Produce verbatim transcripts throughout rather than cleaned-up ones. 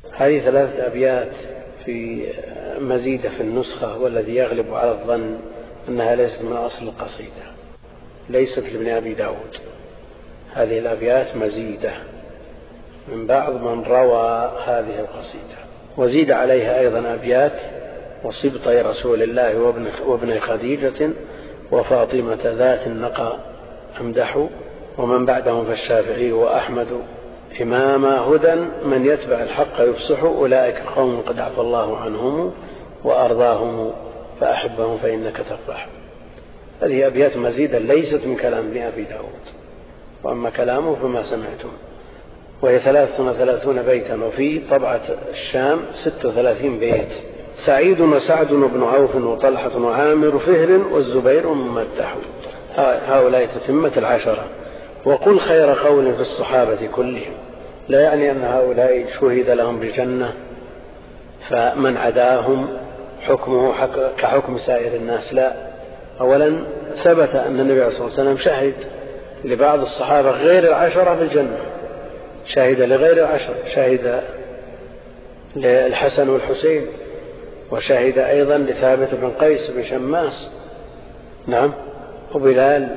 هذه ثلاثة أبيات في مزيدة في النسخة، والذي يغلب على الظن أنها ليست من أصل القصيدة، ليست لابن أبي داود. هذه الأبيات مزيدة من بعض من روى هذه القصيدة، وزيد عليها أيضا أبيات: وصبطي رسول الله وابن خديجة وفاطمة ذات النقى أمدح، ومن بعدهم فالشافعي وأحمد إماما هدى من يتبع الحق يفصح، أولئك قوم قد عفى الله عنهم وأرضاهم فأحبهم فإنك تفرح. هذه أبيات مزيدة ليست من كلام ابن أبي داود، وأما كلامه فما سمعتم. وهي ثلاثة وثلاثون بيتا، وفي طبعة الشام ست وثلاثين بيت: سعيد وسعد وابن عوف وطلحة وعامر فهر والزبير ممدح. هؤلاء تتمة العشرة. وقل خير قول في الصحابة كلهم، لا يعني أن هؤلاء شهد لهم بالجنة فمن عداهم حكمه كحكم سائر الناس، لا. أولا ثبت أن النبي صلى الله عليه وسلم شهد لبعض الصحابة غير العشرة بالجنة، شهد لغير العشرة، شهد للحسن والحسين، وشهد أيضا لثابت بن قيس بن شماس، نعم، وبلال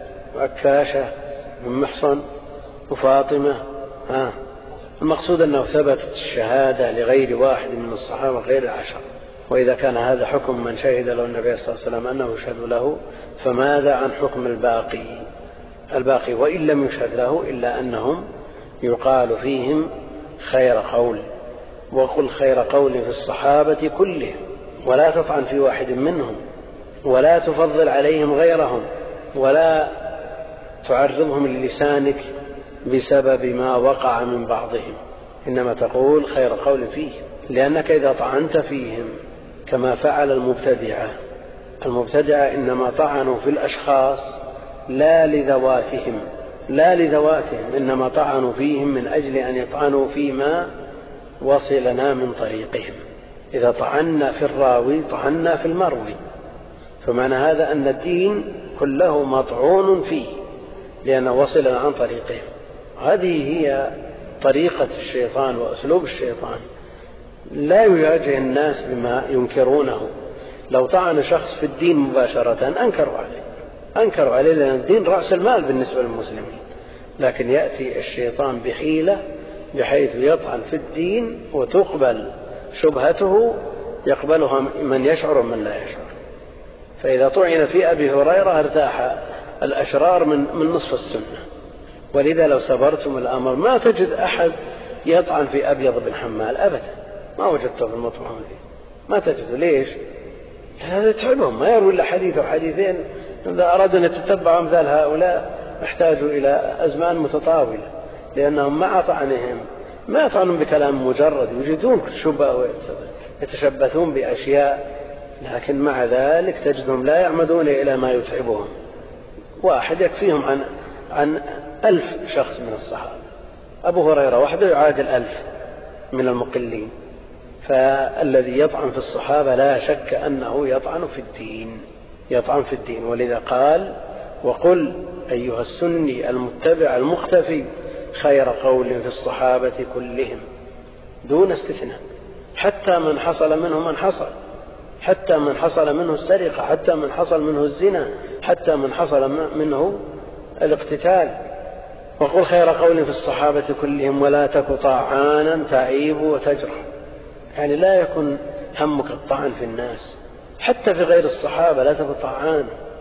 وعكاشة بن محصن وفاطمة. ها. المقصود أنه ثبتت الشهادة لغير واحد من الصحابة غير العشرة. وإذا كان هذا حكم من شهد له النبي صلى الله عليه وسلم أنه يشهد له، فماذا عن حكم الباقي الباقي وإن لم يشهد له، إلا أنهم يقال فيهم خير قول. وقل خير قول في الصحابة كلهم، ولا تطعن في واحد منهم، ولا تفضل عليهم غيرهم، ولا تعرضهم للسانك بسبب ما وقع من بعضهم، إنما تقول خير قول فيه، لأنك إذا طعنت فيهم كما فعل المبتدعة المبتدعة إنما طعنوا في الأشخاص لا لذواتهم لا لذواتهم إنما طعنوا فيهم من أجل أن يطعنوا فيما وصلنا من طريقهم. إذا طعنا في الراوي طعنا في المروي، فمعنى هذا أن الدين كله مطعون فيه لأنه وصلنا عن طريقهم. هذه هي طريقة الشيطان وأسلوب الشيطان، لا يواجه الناس بما ينكرونه. لو طعن شخص في الدين مباشرة أنكروا عليه أنكروا عليه لأن الدين رأس المال بالنسبة للمسلمين، لكن يأتي الشيطان بحيلة بحيث يطعن في الدين وتقبل شبهته، يقبلها من يشعر ومن لا يشعر. فإذا طعن في أبي هريرة ارتاح الأشرار من, من نصف السنة. ولذا لو صبرتم الأمر ما تجد أحد يطعن في أبيض بن حمال أبدا، ما وجدته في المطعم فيه، ما تجد. ليش؟ هذا يتعبهم، ما يروي إلا حديث أو حديثين. إذا أرادوا أن يتتبعوا أمثال هؤلاء احتاجوا إلى أزمان متطاولة، لأنهم مع طعنهم ما يطعنون بكلام مجرد، يجدون شبهة ويتشبثون بأشياء، لكن مع ذلك تجدهم لا يعمدون إلى ما يتعبهم. واحد يكفيهم عن عن ألف شخص من الصحابة، أبو هريرة وحده يعادل ألف من المقلين. فالذي يطعن في الصحابة لا شك أنه يطعن في الدين يطعن في الدين ولذا قال: وقل أيها السني المتبع المختفي خير قول في الصحابة كلهم، دون استثناء، حتى من حصل منه من حصل، حتى من حصل منه السرقة، حتى من حصل منه الزنا، حتى من حصل منه الاقتتال. وقل خير قول في الصحابة كلهم ولا تك طاعانا تعيب وتجرح، يعني لا يكن همك الطعن في الناس، حتى في غير الصحابة لا تك طاعان.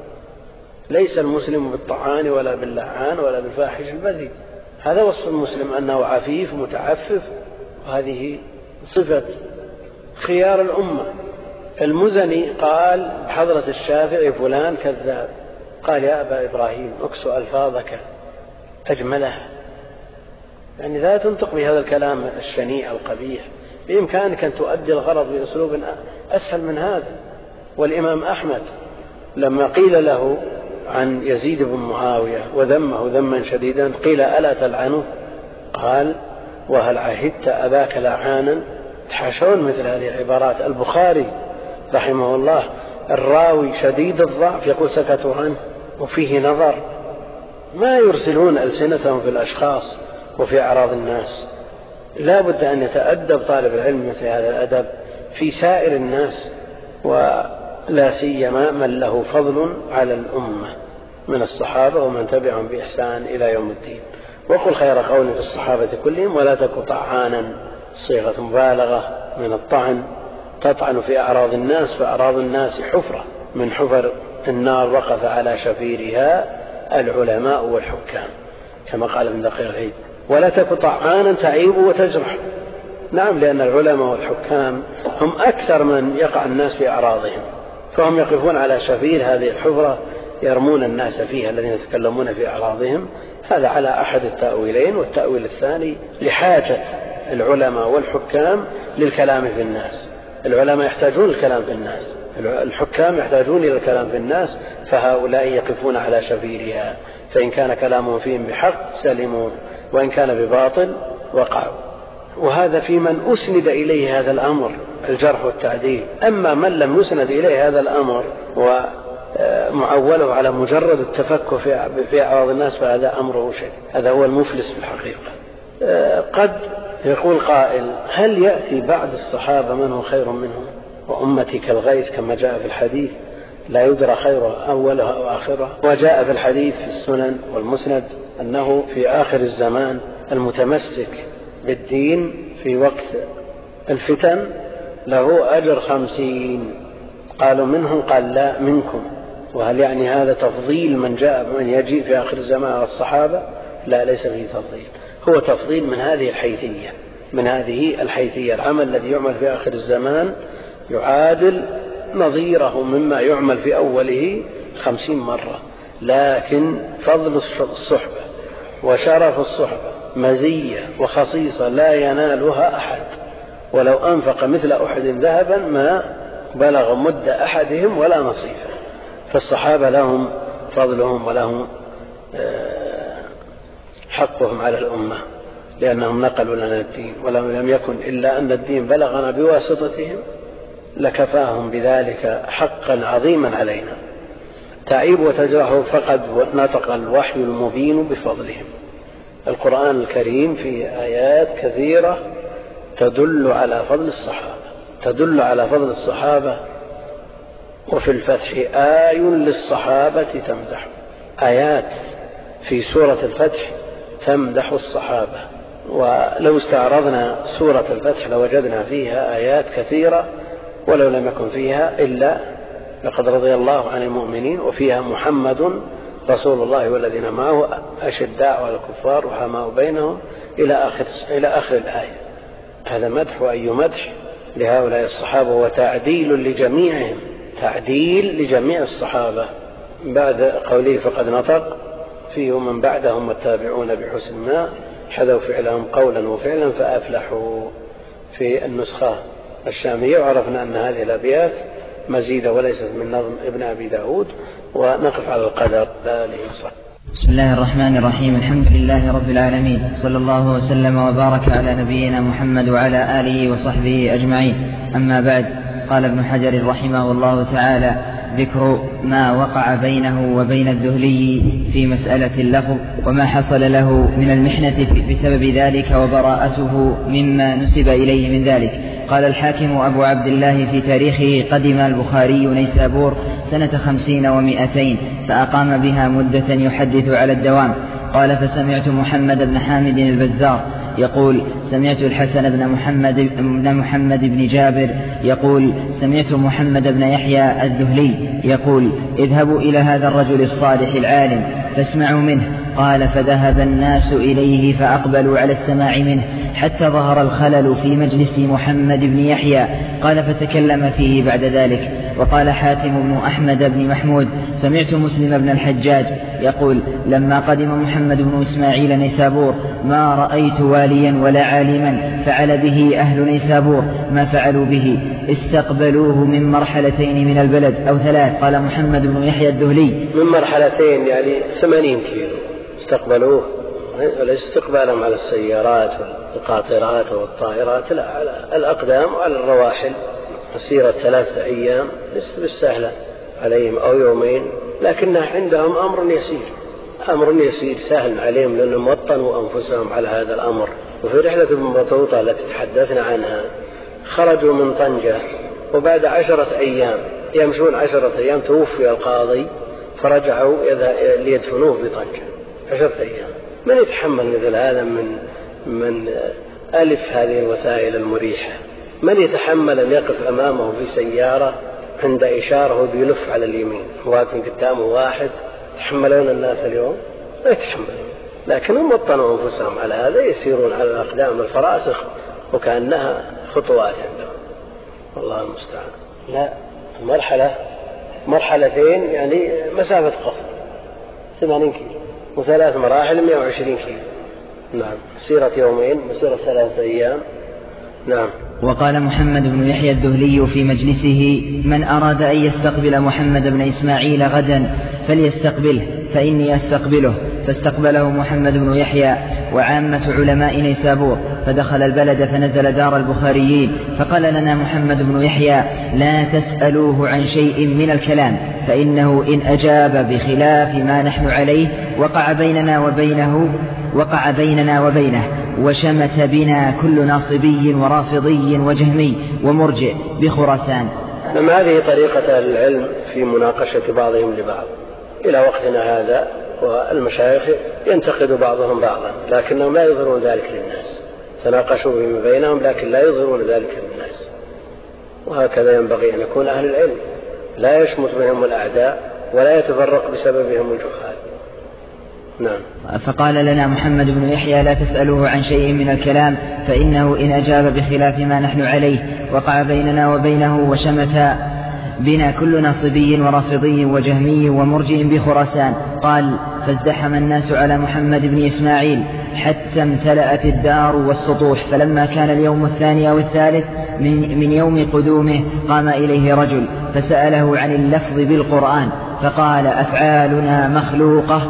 ليس المسلم بالطعان ولا باللعان ولا بالفاحش البذيء، هذا وصف المسلم أنه عفيف متعفف، وهذه صفة خيار الأمة. المزني قال بحضرة الشافعي: فلان كذاب. قال: يا أبا إبراهيم اكسو ألفاظك أجملها، يعني لا تنطق بهذا الكلام الشنيع القبيح، بإمكانك أن تؤدي الغرض بأسلوب أسهل من هذا. والإمام أحمد لما قيل له عن يزيد بن معاوية وذمه ذما شديدا قيل: ألا تلعنه؟ قال: وهل عهدت أباك لعانا؟ تحاشون مثل هذه العبارات. البخاري رحمه الله الراوي شديد الضعف يقول سكتوا عنه وفيه نظر، ما يرسلون ألسنتهم في الأشخاص وفي أعراض الناس. لا بد أن يتأدب طالب العلم مثل هذا الأدب في سائر الناس، ولا سيما من له فضل على الأمة من الصحابة ومن تبعهم بإحسان إلى يوم الدين. وقل خير قول في الصحابة كلهم ولا تك طعانا، صيغة مبالغة من الطعن، تطعن في أعراض الناس، فأعراض الناس حفرة من حفر النار وقف على شفيرها العلماء والحكام، كما قال ابن دقيق العيد. ولا تك طعانا تعيب وتجرح. نعم، لأن العلماء والحكام هم أكثر من يقع الناس في أعراضهم، فهم يقفون على شفير هذه الحفرة يرمون الناس فيها الذين يتكلمون في أعراضهم. هذا على أحد التأويلين. والتأويل الثاني لحاجة العلماء والحكام للكلام في الناس. العلماء يحتاجون الكلام في الناس، الحكام يحتاجون إلى الكلام في الناس، فهؤلاء يقفون على شفيرها، فإن كان كلامهم فيهم بحق سلموا، وإن كان بباطل وقعوا. وهذا في من أسند إليه هذا الأمر الجرح والتعديل. أما من لم يسند إليه هذا الأمر ومعوله على مجرد التفكر في أعراض الناس فهذا أمره شيء، هذا هو المفلس في الحقيقة. قد يقول قائل: هل يأتي بعد الصحابة من هو خير منهم؟ وأمتي كالغيث كما جاء في الحديث لا يدرى خيره أولها أو آخرها. وجاء في الحديث في السنن والمسند أنه في آخر الزمان المتمسك بالدين في وقت الفتن له أجر خمسين. قالوا منهم؟ قال لا، منكم. وهل يعني هذا تفضيل من جاء من يجيء في آخر الزمان على الصحابة؟ لا، ليس فيه تفضيل، هو تفضيل من هذه الحيثية من هذه الحيثية العمل الذي يعمل في آخر الزمان يعادل نظيره مما يعمل في أوله خمسين مرة. لكن فضل الصحبة وشرف الصحبة مزية وخصيصة لا ينالها أحد، ولو أنفق مثل أحد ذهبا ما بلغ مد أحدهم ولا نصيفه. فالصحابة لهم فضلهم ولهم حقهم على الأمة، لأنهم نقلوا لنا الدين، ولو لم يكن إلا أن الدين بلغنا بواسطتهم لكفاهم بذلك حقا عظيما علينا. تعيب وتجرح فقد نطق الوحي المبين بفضلهم. القرآن الكريم في آيات كثيرة تدل على فضل الصحابة تدل على فضل الصحابة وفي الفتح آي للصحابة تمدح. آيات في سورة الفتح تمدح الصحابة، ولو استعرضنا سورة الفتح لوجدنا فيها آيات كثيرة، ولو لم يكن فيها إلا لقد رضي الله عن المؤمنين، وفيها محمد رسول الله والذين معه أشداء على الكفار رحماء بينهم إلى آخر, إلى آخر الآية. هذا مدح، وأي مدح لهؤلاء الصحابة وتعديل لجميعهم، تعديل لجميع الصحابة. بعد قوله فقد نطق فيه من بعدهم والتابعون بحسن ما حذوا فعلهم قولا وفعلا فأفلحوا في النسخة الشامية. وعرفنا أن هذه الأبيات مزيدة وليست من نظم ابن أبي داود. ونقف على القدر لا ليصح. بسم الله الرحمن الرحيم. الحمد لله رب العالمين، صلى الله وسلم وبارك على نبينا محمد وعلى آله وصحبه أجمعين. أما بعد، قال ابن حجر رحمه الله تعالى: ذكر ما وقع بينه وبين الذهلي في مسألة اللفظ وما حصل له من المحنة بسبب ذلك وبراءته مما نسب إليه من ذلك. قال الحاكم أبو عبد الله في تاريخه: قدم البخاري نيسابور سنة خمسين ومائتين فأقام بها مدة يحدث على الدوام. قال: فسمعت محمد بن حامد البزار يقول: سمعت الحسن بن محمد بن محمد بن جابر يقول: سمعت محمد بن يحيى الذهلي يقول: اذهبوا إلى هذا الرجل الصالح العالم فاسمعوا منه. قال: فذهب الناس إليه فأقبلوا على السماع منه حتى ظهر الخلل في مجلس محمد بن يحيى. قال: فتكلم فيه بعد ذلك. وقال حاتم بن أحمد بن محمود: سمعت مسلم بن الحجاج يقول: لما قدم محمد بن إسماعيل نيسابور ما رأيت واليا ولا عالما فعل به أهل نيسابور ما فعلوا به، استقبلوه من مرحلتين من البلد أو ثلاث. قال محمد بن يحيى الذهلي: من مرحلتين يعني ثمانين كيلو استقبلوه، الاستقبالهم على السيارات والقاطرات والطائرات، لا، على الأقدام وعلى الرواحل، مسيرة ثلاثة أيام بالسهلة عليهم أو يومين، لكنها عندهم أمر يسير أمر يسير سهل عليهم، لأنهم وطنوا أنفسهم على هذا الأمر وفي رحلة ابن بطوطة التي تحدثنا عنها خرجوا من طنجة، وبعد عشرة أيام يمشون عشرة أيام توفي القاضي، فرجعوا ليدفنوه بطنجة. عشرة أيام من يتحمل مثل هذا من من ألف هذه الوسائل المريحة؟ من يتحمل أن يقف أمامه في سيارة عند إشارة بيلف على اليمين ولكن قدامه واحد؟ يتحملون الناس اليوم؟ لا يتحملون، لكنهم وطنوا أنفسهم على هذا، يسيرون على الأقدام الفراسخ وكأنها خطوات عندهم. والله المستعان. لا، مرحلة مرحلتين يعني مسافة قصر ثمانين كيلو، وثلاث مراحل مئة وعشرين كيلو. نعم، مسيرة يومين، مسيرة ثلاثة أيام. نعم. وقال محمد بن يحيى الذهلي في مجلسه: من أراد أن يستقبل محمد بن إسماعيل غدا فليستقبله فإني أستقبله. فاستقبله محمد بن يحيى وعامة علماء نيسابور، فدخل البلد فنزل دار البخاريين، فقال لنا محمد بن يحيى: لا تسألوه عن شيء من الكلام، فإنه إن أجاب بخلاف ما نحن عليه وقع بيننا وبينه وقع بيننا وبينه وشمت بنا كل ناصبي ورافضي وجهمي ومرجئ بخراسان. أما هذه طريقة العلم في مناقشة بعضهم لبعض إلى وقتنا هذا، والمشايخ ينتقد بعضهم بعضا لكنهم لا يظهرون ذلك للناس، تناقشوا فيما بينهم لكن لا يظهرون ذلك للناس. وهكذا ينبغي أن يكون أهل العلم، لا يشمت بهم الأعداء ولا يتفرق بسببهم الجهال. نعم. فقال لنا محمد بن يحيى: لا تسألوه عن شيء من الكلام، فإنه إن أجاب بخلاف ما نحن عليه وقع بيننا وبينه وشمت بنا كل ناصبي ورافضي وجهمي ومرجئ بخراسان. قال: فازدحم الناس على محمد بن إسماعيل حتى امتلأت الدار والسطوح، فلما كان اليوم الثاني أو الثالث من, من يوم قدومه قام إليه رجل فسأله عن اللفظ بالقرآن، فقال: أفعالنا مخلوقة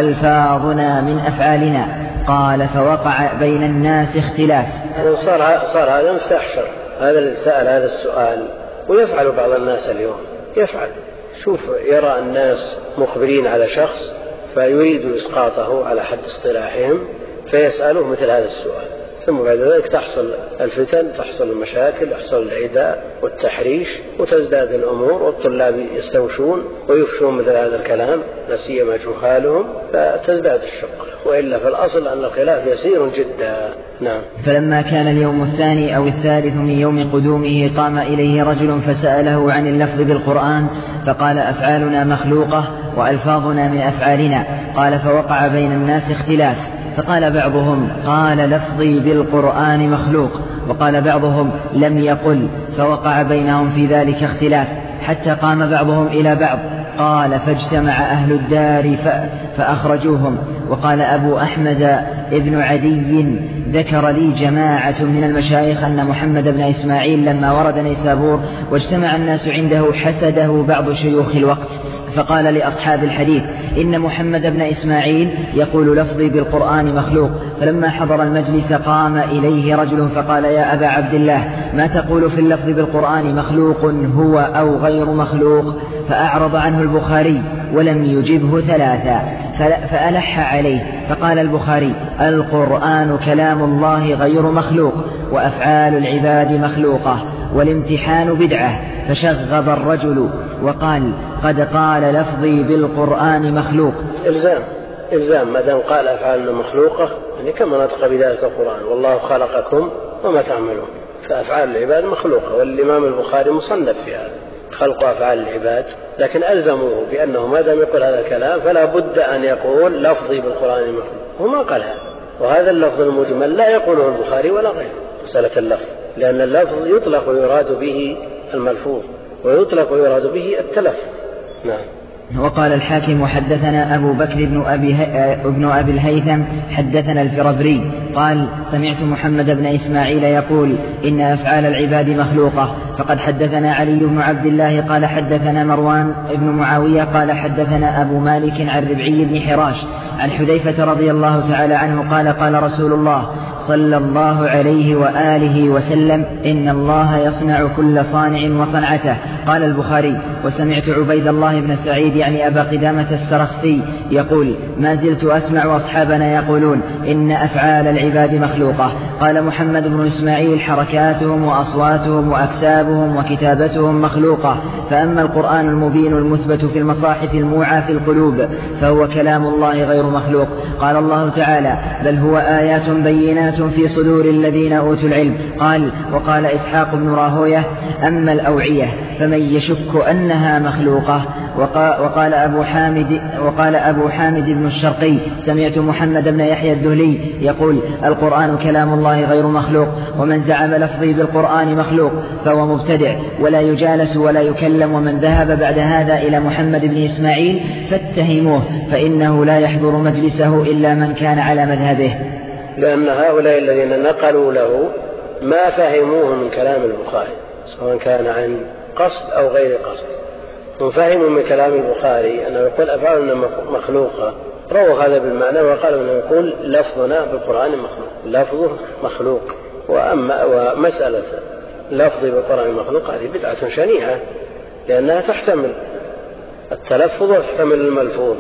وألفاظنا من أفعالنا. قال: فوقع بين الناس اختلاف. صار, صار هذا مفتاح شر، هذا اللي سأل هذا السؤال، ويفعل بعض الناس اليوم، يفعل. شوف، يرى الناس مخبرين على شخص فيريد إسقاطه على حد اصطلاحهم، فيسأله مثل هذا السؤال، ثم بعد ذلك تحصل الفتن، تحصل المشاكل، يحصل العداء والتحريش، وتزداد الأمور، والطلاب يستوشون ويفشون مثل هذا الكلام لا سيما جهالهم، فتزداد الشقة. وإلا في الأصل أن الخلاف يسير جدا. نعم. فلما كان اليوم الثاني أو الثالث من يوم قدومه قام إليه رجل فسأله عن اللفظ بالقرآن، فقال: أفعالنا مخلوقة وألفاظنا من أفعالنا. قال: فوقع بين الناس اختلاف، فقال بعضهم: قال لفظي بالقرآن مخلوق، وقال بعضهم: لم يقل، فوقع بينهم في ذلك اختلاف، حتى قام بعضهم إلى بعض. قال: فاجتمع أهل الدار فأخرجوهم. وقال أبو أحمد ابن عدي: ذكر لي جماعة من المشايخ أن محمد بن إسماعيل لما ورد نيسابور واجتمع الناس عنده حسده بعض شيوخ الوقت، فقال لأصحاب الحديث: إن محمد بن إسماعيل يقول لفظي بالقرآن مخلوق. فلما حضر المجلس قام إليه رجل فقال: يا أبا عبد الله، ما تقول في اللفظ بالقرآن مخلوق هو أو غير مخلوق؟ فأعرض عنه البخاري ولم يجبه ثلاثا، فألح عليه، فقال البخاري: القرآن كلام الله غير مخلوق، وأفعال العباد مخلوقة، والامتحان بدعة. فشغب الرجل وقال: قد قال لفظي بالقرآن مخلوق. إلزام إلزام ما دام قال أفعالنا مخلوقة، يعني كما نطق بذلك القرآن: والله خلقكم وما تعملون. فأفعال العباد مخلوقة، والإمام البخاري مصنف في هذا، خلق أفعال العباد، لكن ألزموه بأنه ما دام يقول هذا الكلام فلا بد أن يقول لفظي بالقرآن مخلوق، وما قال هذا. وهذا اللفظ المجمل لا يقوله البخاري ولا غيره، مسألة اللفظ، لأن اللفظ يطلق ويراد به الملفوظ، ويطلق ويراد به التلفظ. نعم. وقال الحاكم: حدثنا أبو بكر بن أبي, ابن أبي الهيثم حدثنا الفربري قال: سمعت محمد بن إسماعيل يقول: إن أفعال العباد مخلوقة. فقد حدثنا علي بن عبد الله قال حدثنا مروان بن معاوية قال حدثنا أبو مالك عن ربعي بن حراش عن حذيفة رضي الله تعالى عنه قال: قال رسول الله صلى الله عليه وآله وسلم: إن الله يصنع كل صانع وصنعته. قال البخاري: وسمعت عبيد الله بن سعيد يعني أبا قدامة السرخسي يقول: ما زلت أسمع أصحابنا يقولون إن أفعال العباد مخلوقة. قال محمد بن إسماعيل: حركاتهم وأصواتهم وأكتابهم وكتابتهم مخلوقة، فأما القرآن المبين المثبت في المصاحف الموعى في القلوب فهو كلام الله غير مخلوق. قال الله تعالى: بل هو آيات بينات في صدور الذين أوتوا العلم. قال: وقال إسحاق بن راهويه: أما الأوعية فمن يشك أنها مخلوقة. وقال أبو حامد, وقال أبو حامد بن الشرقي: سمعت محمد بن يحيى الذهلي يقول: القرآن كلام الله غير مخلوق، ومن زعم لفظي بالقرآن مخلوق فهو مبتدع ولا يجالس ولا يكلم. ومن ذهب بعد هذا إلى محمد بن إسماعيل فاتهموه، فإنه لا يحضر مجلسه إلا من كان على مذهبه. لأن هؤلاء الذين نقلوا له ما فهموه من كلام البخاري، سواء كان عن قصد أو غير قصد. هم فهموا من كلام البخاري أنه يقول أفعالنا مخلوقة، رووا هذا بالمعنى وقالوا أنه يقول لفظنا بالقرآن مخلوق، لفظه مخلوق. وأما ومسألة لفظ بالقرآن مخلوق هذه بدعة شنيعة، لأنها تحتمل التلفظ وتحتمل الملفوظ،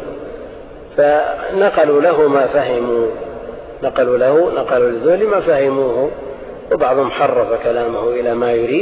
فنقلوا له ما فهموا، نقلوا له نقلوا لذول ما فهموه، وبعضهم حرف كلامه إلى ما يريد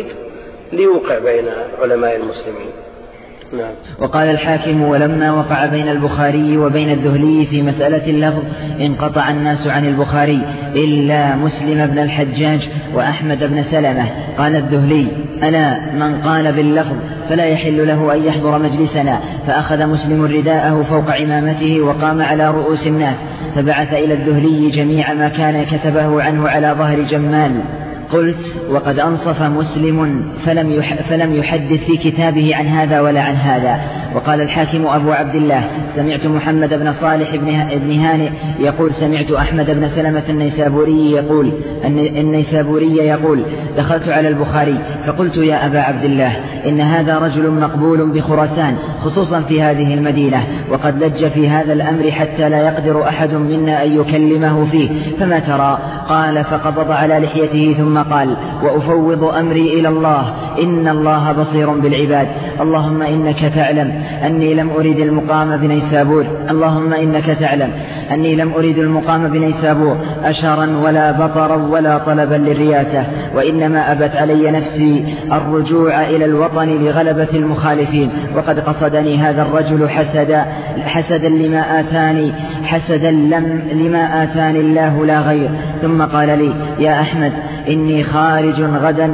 ليوقع بين علماء المسلمين. نعم. وقال الحاكم: ولما وقع بين البخاري وبين الذهلي في مسألة اللفظ انقطع الناس عن البخاري إلا مسلم بن الحجاج وأحمد بن سلمة. قال الذهلي: ألا من قال باللفظ فلا يحل له أن يحضر مجلسنا. فأخذ مسلم رداءه فوق عمامته وقام على رؤوس الناس، فبعث إلى الذهلي جميع ما كان كتبه عنه على ظهر جمال. قلت: وقد أنصف مسلم فلم, يح فلم يحدث في كتابه عن هذا ولا عن هذا. وقال الحاكم أبو عبد الله: سمعت محمد بن صالح بن هانئ يقول: سمعت أحمد بن سلمة النيسابوري يقول النيسابوري يقول: دخلت على البخاري فقلت: يا أبا عبد الله، إن هذا رجل مقبول بخراسان خصوصا في هذه المدينة، وقد لج في هذا الأمر حتى لا يقدر أحد منا أن يكلمه فيه، فما ترى؟ قال: فقبض على لحيته ثم قال: وأفوض أمري إلى الله، إن الله بصير بالعباد. اللهم إنك تعلم أني لم أريد المقام بنيسابور اللهم إنك تعلم أني لم أريد المقام بنيسابور أشرا ولا بطرا ولا طلبا للرياسة، وإنما أبت علي نفسي الرجوع إلى الوطن لغلبة المخالفين، وقد قصدني هذا الرجل حسدا حسدا لما آتاني حسدا لم لما آتاني الله لا غير. ثم قال لي: يا أحمد، إني خارج غدا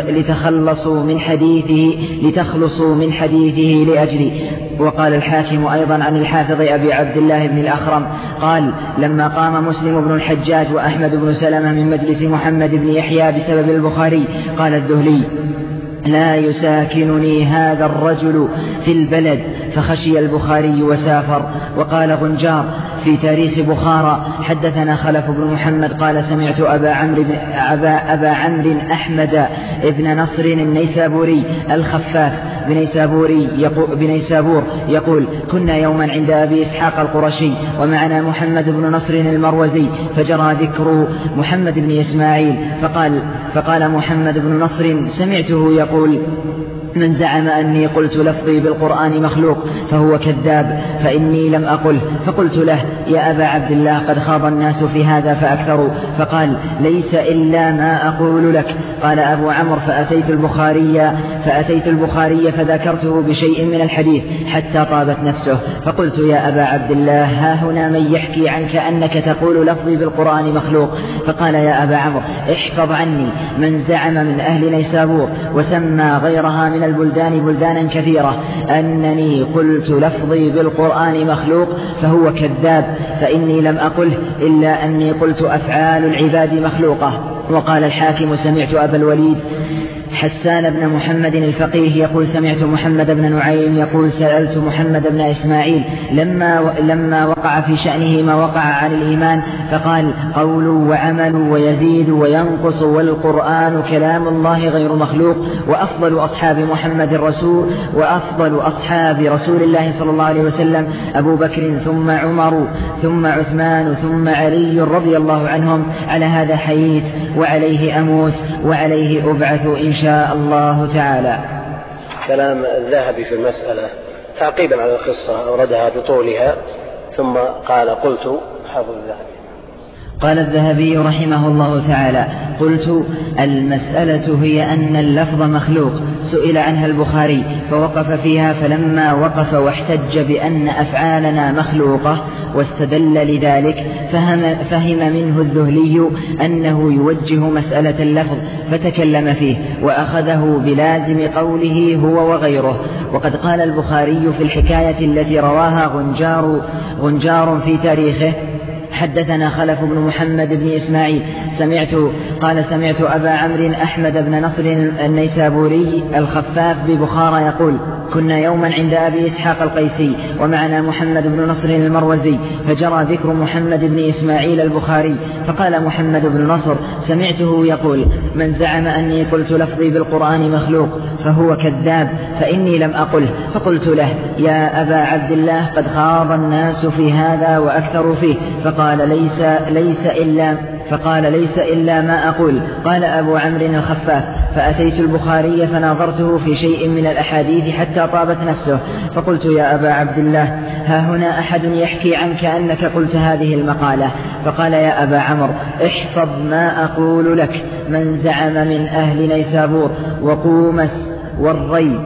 لتخلصوا من حديثه لتخلصوا من حديثه لأجلي. وقال الحاكم أيضا عن الحافظ أبي عبد الله بن الأخرم قال: لما قام مسلم بن الحجاج وأحمد بن سلمة من مجلس محمد بن يحيى بسبب البخاري، قال الذهلي: لا يساكنني هذا الرجل في البلد، فخشي البخاري وسافر. وقال غنجار في تاريخ بخارى: حدثنا خلف بن محمد قال: سمعت أبا عمرو أبا, أبا عمرو أحمد ابن نصر النيسابوري الخفاف بنيسابوري يقول بنيسابور يقول: كنا يوما عند أبي إسحاق القرشي ومعنا محمد بن نصر المروزي، فجرى ذكر محمد بن إسماعيل، فقال, فقال محمد بن نصر: سمعته يقول: من زعم أني قلت لفظي بالقرآن مخلوق فهو كذاب، فإني لم أقل. فقلت له: يا أبا عبد الله، قد خاض الناس في هذا فأكثروا. فقال: ليس إلا ما أقول لك. قال أبو عمرو: فأتيت البخاري فأتيت البخاري فذكرته بشيء من الحديث حتى طابت نفسه، فقلت: يا أبا عبد الله، ها هنا من يحكي عنك أنك تقول لفظي بالقرآن مخلوق. فقال: يا أبا عمرو، احفظ عني من زعم من أهل نيسابور وسمى غيرها من البلدان بلدانا كثيرة أنني قلت لفظي بالقرآن مخلوق فهو كذاب، فإني لم أقله إلا أني قلت أفعال العباد مخلوقة. وقال الحاكم: سمعت أبا الوليد حسان بن محمد الفقيه يقول سمعت محمد بن نعيم يقول سألت محمد بن إسماعيل لما, لما وقع في شأنه ما وقع عن الإيمان فقال قول وعمل ويزيد وينقص والقرآن كلام الله غير مخلوق وأفضل أصحاب محمد الرسول وأفضل أصحاب رسول الله صلى الله عليه وسلم أبو بكر ثم عمر ثم عثمان ثم علي رضي الله عنهم. على هذا حييت وعليه أموت وعليه أبعث إن شاء الله تعالى. كلام الذهبي في المسألة تعقيبا على القصة أوردها بطولها ثم قال قلت حافظ الذهبي. قال الذهبي رحمه الله تعالى قلت المسألة هي أن اللفظ مخلوق سئل عنها البخاري فوقف فيها فلما وقف واحتج بأن أفعالنا مخلوقة واستدل لذلك فهم, فهم منه الذهلي أنه يوجه مسألة اللفظ فتكلم فيه وأخذه بلازم قوله هو وغيره. وقد قال البخاري في الحكاية التي رواها غنجار, غنجار في تاريخه حدثنا خلف بن محمد بن إسماعيل سمعت قال سمعت أبا عمرو أحمد بن نصر النيسابوري الخفاف ببخارى يقول كنا يوما عند أبي إسحاق القيسي ومعنا محمد بن نصر المروزي فجرى ذكر محمد بن إسماعيل البخاري فقال محمد بن نصر سمعته يقول من زعم أني قلت لفظي بالقرآن مخلوق فهو كذاب فإني لم أقله. فقلت له يا أبا عبد الله قد خاض الناس في هذا وأكثروا فيه فقال ليس, ليس إلا فقال ليس إلا ما أقول. قال أبو عمرو الخفاف فأتيت البخاري فناظرته في شيء من الأحاديث حتى طابت نفسه فقلت يا أبا عبد الله ها هنا أحد يحكي عنك أنك قلت هذه المقالة. فقال يا أبا عمرو احفظ ما أقول لك من زعم من أهل نيسابور وقومس والري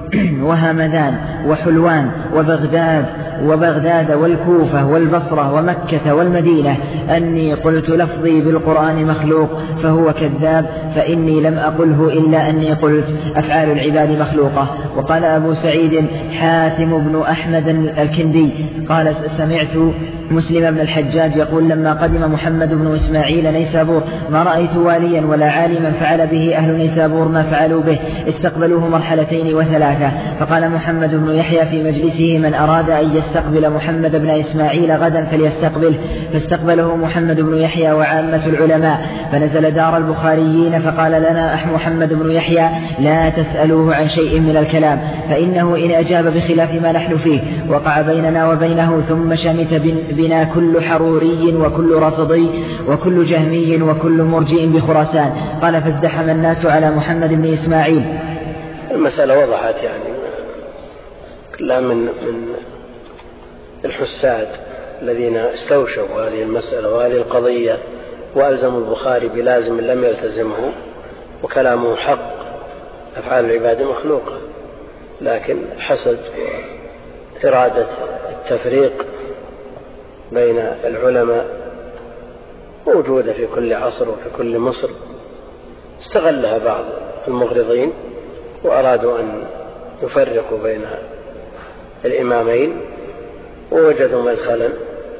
وهمدان وحلوان وبغداد وبغداد والكوفة والبصرة ومكة والمدينة أني قلت لفظي بالقرآن مخلوق فهو كذاب فإني لم أقله إلا أني قلت أفعال العباد مخلوقة. وقال أبو سعيد حاتم بن أحمد الكندي قال سمعت مسلم بن الحجاج يقول لما قدم محمد بن إسماعيل نيسابور ما رأيت واليا ولا عالما فعل به أهل نيسابور ما فعلوا به استقبلوه مرحلتين وثلاثة. فقال محمد بن يحيى في مجلسه من أراد أن يستقبل محمد بن إسماعيل غدا فليستقبله فاستقبله محمد بن يحيى وعامة العلماء فنزل دار البخاريين فقال لنا أح محمد بن يحيى لا تسألوه عن شيء من الكلام فإنه إن أجاب بخلاف ما نحن فيه وقع بيننا وبينه ثم شمت بنا كل حروري وكل رافضي وكل جهمي وكل مرجئ بخراسان. قال فازدحم الناس على محمد بن إسماعيل. المسألة وضحت يعني كلها من من الحساد الذين استوشوا هذه المسألة وهذه القضية وألزموا البخاري بلازم لم يلتزمه وكلامه حق أفعال العباد مخلوقة لكن حسد وإرادة التفريق بين العلماء موجودة في كل عصر وفي كل مصر استغلها بعض المغرضين وأرادوا أن يفرقوا بين الإمامين ووجدوا مدخلا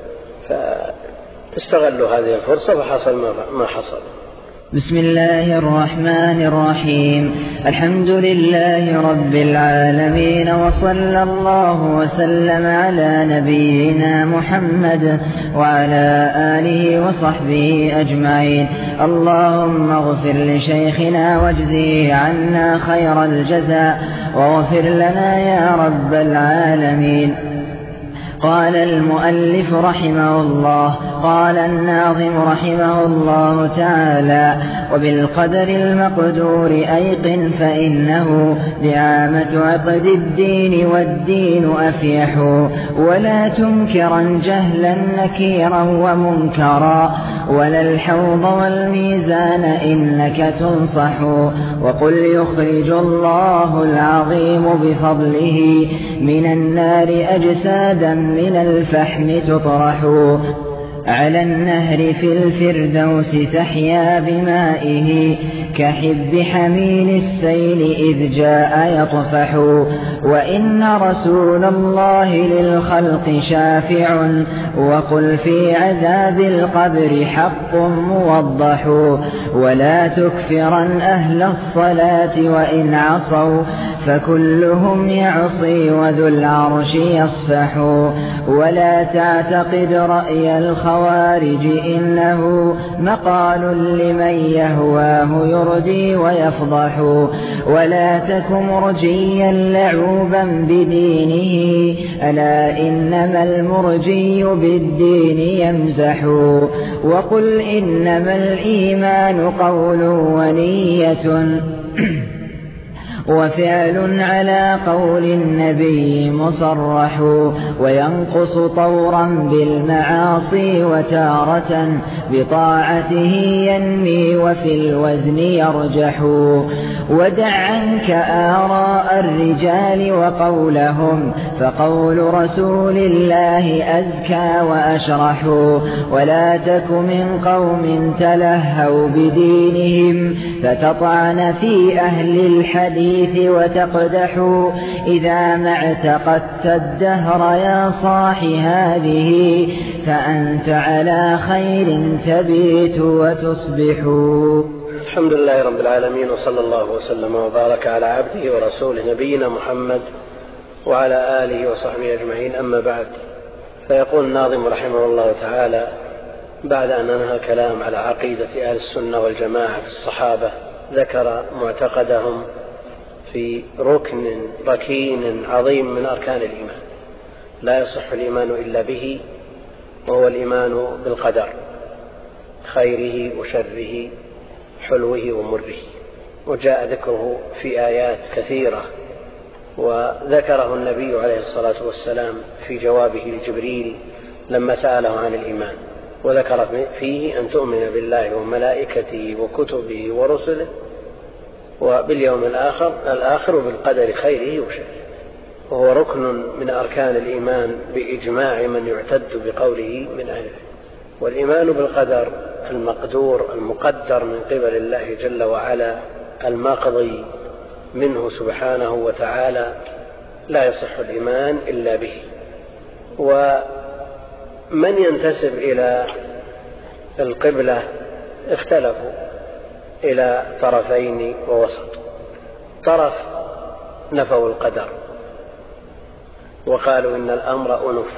فاستغلوا هذه الفرصة فحصل ما حصل. بسم الله الرحمن الرحيم الحمد لله رب العالمين وصلى الله وسلم على نبينا محمد وعلى آله وصحبه أجمعين. اللهم اغفر لشيخنا واجزه عنا خير الجزاء واغفر لنا يا رب العالمين. قال المؤلف رحمه الله قال الناظم رحمه الله تعالى وبالقدر المقدور أيقن فإنه دعامة عقد الدين والدين أفيح ولا تنكرا جهلا نكيرا ومنكرا ولا الحوض والميزان إنك تنصح وقل يخرج الله العظيم بفضله من النار أجسادا من الفحم تطرح على النهر في الفردوس تحيا بمائه كحب حميل السيل إذ جاء يطفح. وإن رسول الله للخلق شافع وقل في عذاب القبر حق موضح. ولا تكفرن أهل الصلاة وإن عصوا فكلهم يعصي وذو العرش يصفح. ولا تعتقد رأي الخوارج إنه مقال لمن يهواه يردي ويفضح. ولا تك مرجيا لعوبا بدينه ألا إنما المرجي بالدين يمزح. وقل إنما الإيمان قول ونية وفعل على قول النبي مصرح. وينقص طورا بالمعاصي وتارة بطاعته ينمي وفي الوزن يرجح. ودع عنك آراء الرجال وقولهم فقول رسول الله أزكى وأشرح. ولا تك من قوم تلهوا بدينهم فتطعن في أهل الحديث وتقدحوا. إذا ما اعتقدت الدهر يا صاح هذه فأنت على خير تبيت وتصبح. الحمد لله رب العالمين، وصلى الله وسلم وبارك على عبده ورسوله نبينا محمد وعلى آله وصحبه أجمعين. أما بعد، فيقول الناظم رحمه الله تعالى بعد أن أنهى الكلام على عقيدة أهل السنة والجماعة في الصحابة ذكر معتقدهم في ركن ركين عظيم من أركان الإيمان لا يصح الإيمان إلا به، وهو الإيمان بالقدر خيره وشره حلوه ومره. وجاء ذكره في آيات كثيرة، وذكره النبي عليه الصلاة والسلام في جوابه لجبريل لما سأله عن الإيمان، وذكر فيه أن تؤمن بالله وملائكته وكتبه ورسله وباليوم الآخر الآخر وبالقدر خيره وشره، وهو ركن من أركان الإيمان بإجماع من يعتد بقوله من أهله. والإيمان بالقدر المقدور المقدر من قبل الله جل وعلا المقضي منه سبحانه وتعالى لا يصح الإيمان إلا به. ومن ينتسب إلى القبلة اختلفوا إلى طرفين ووسط. طرف نفوا القدر وقالوا إن الأمر أنف،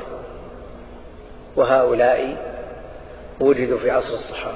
وهؤلاء وجدوا في عصر الصحابة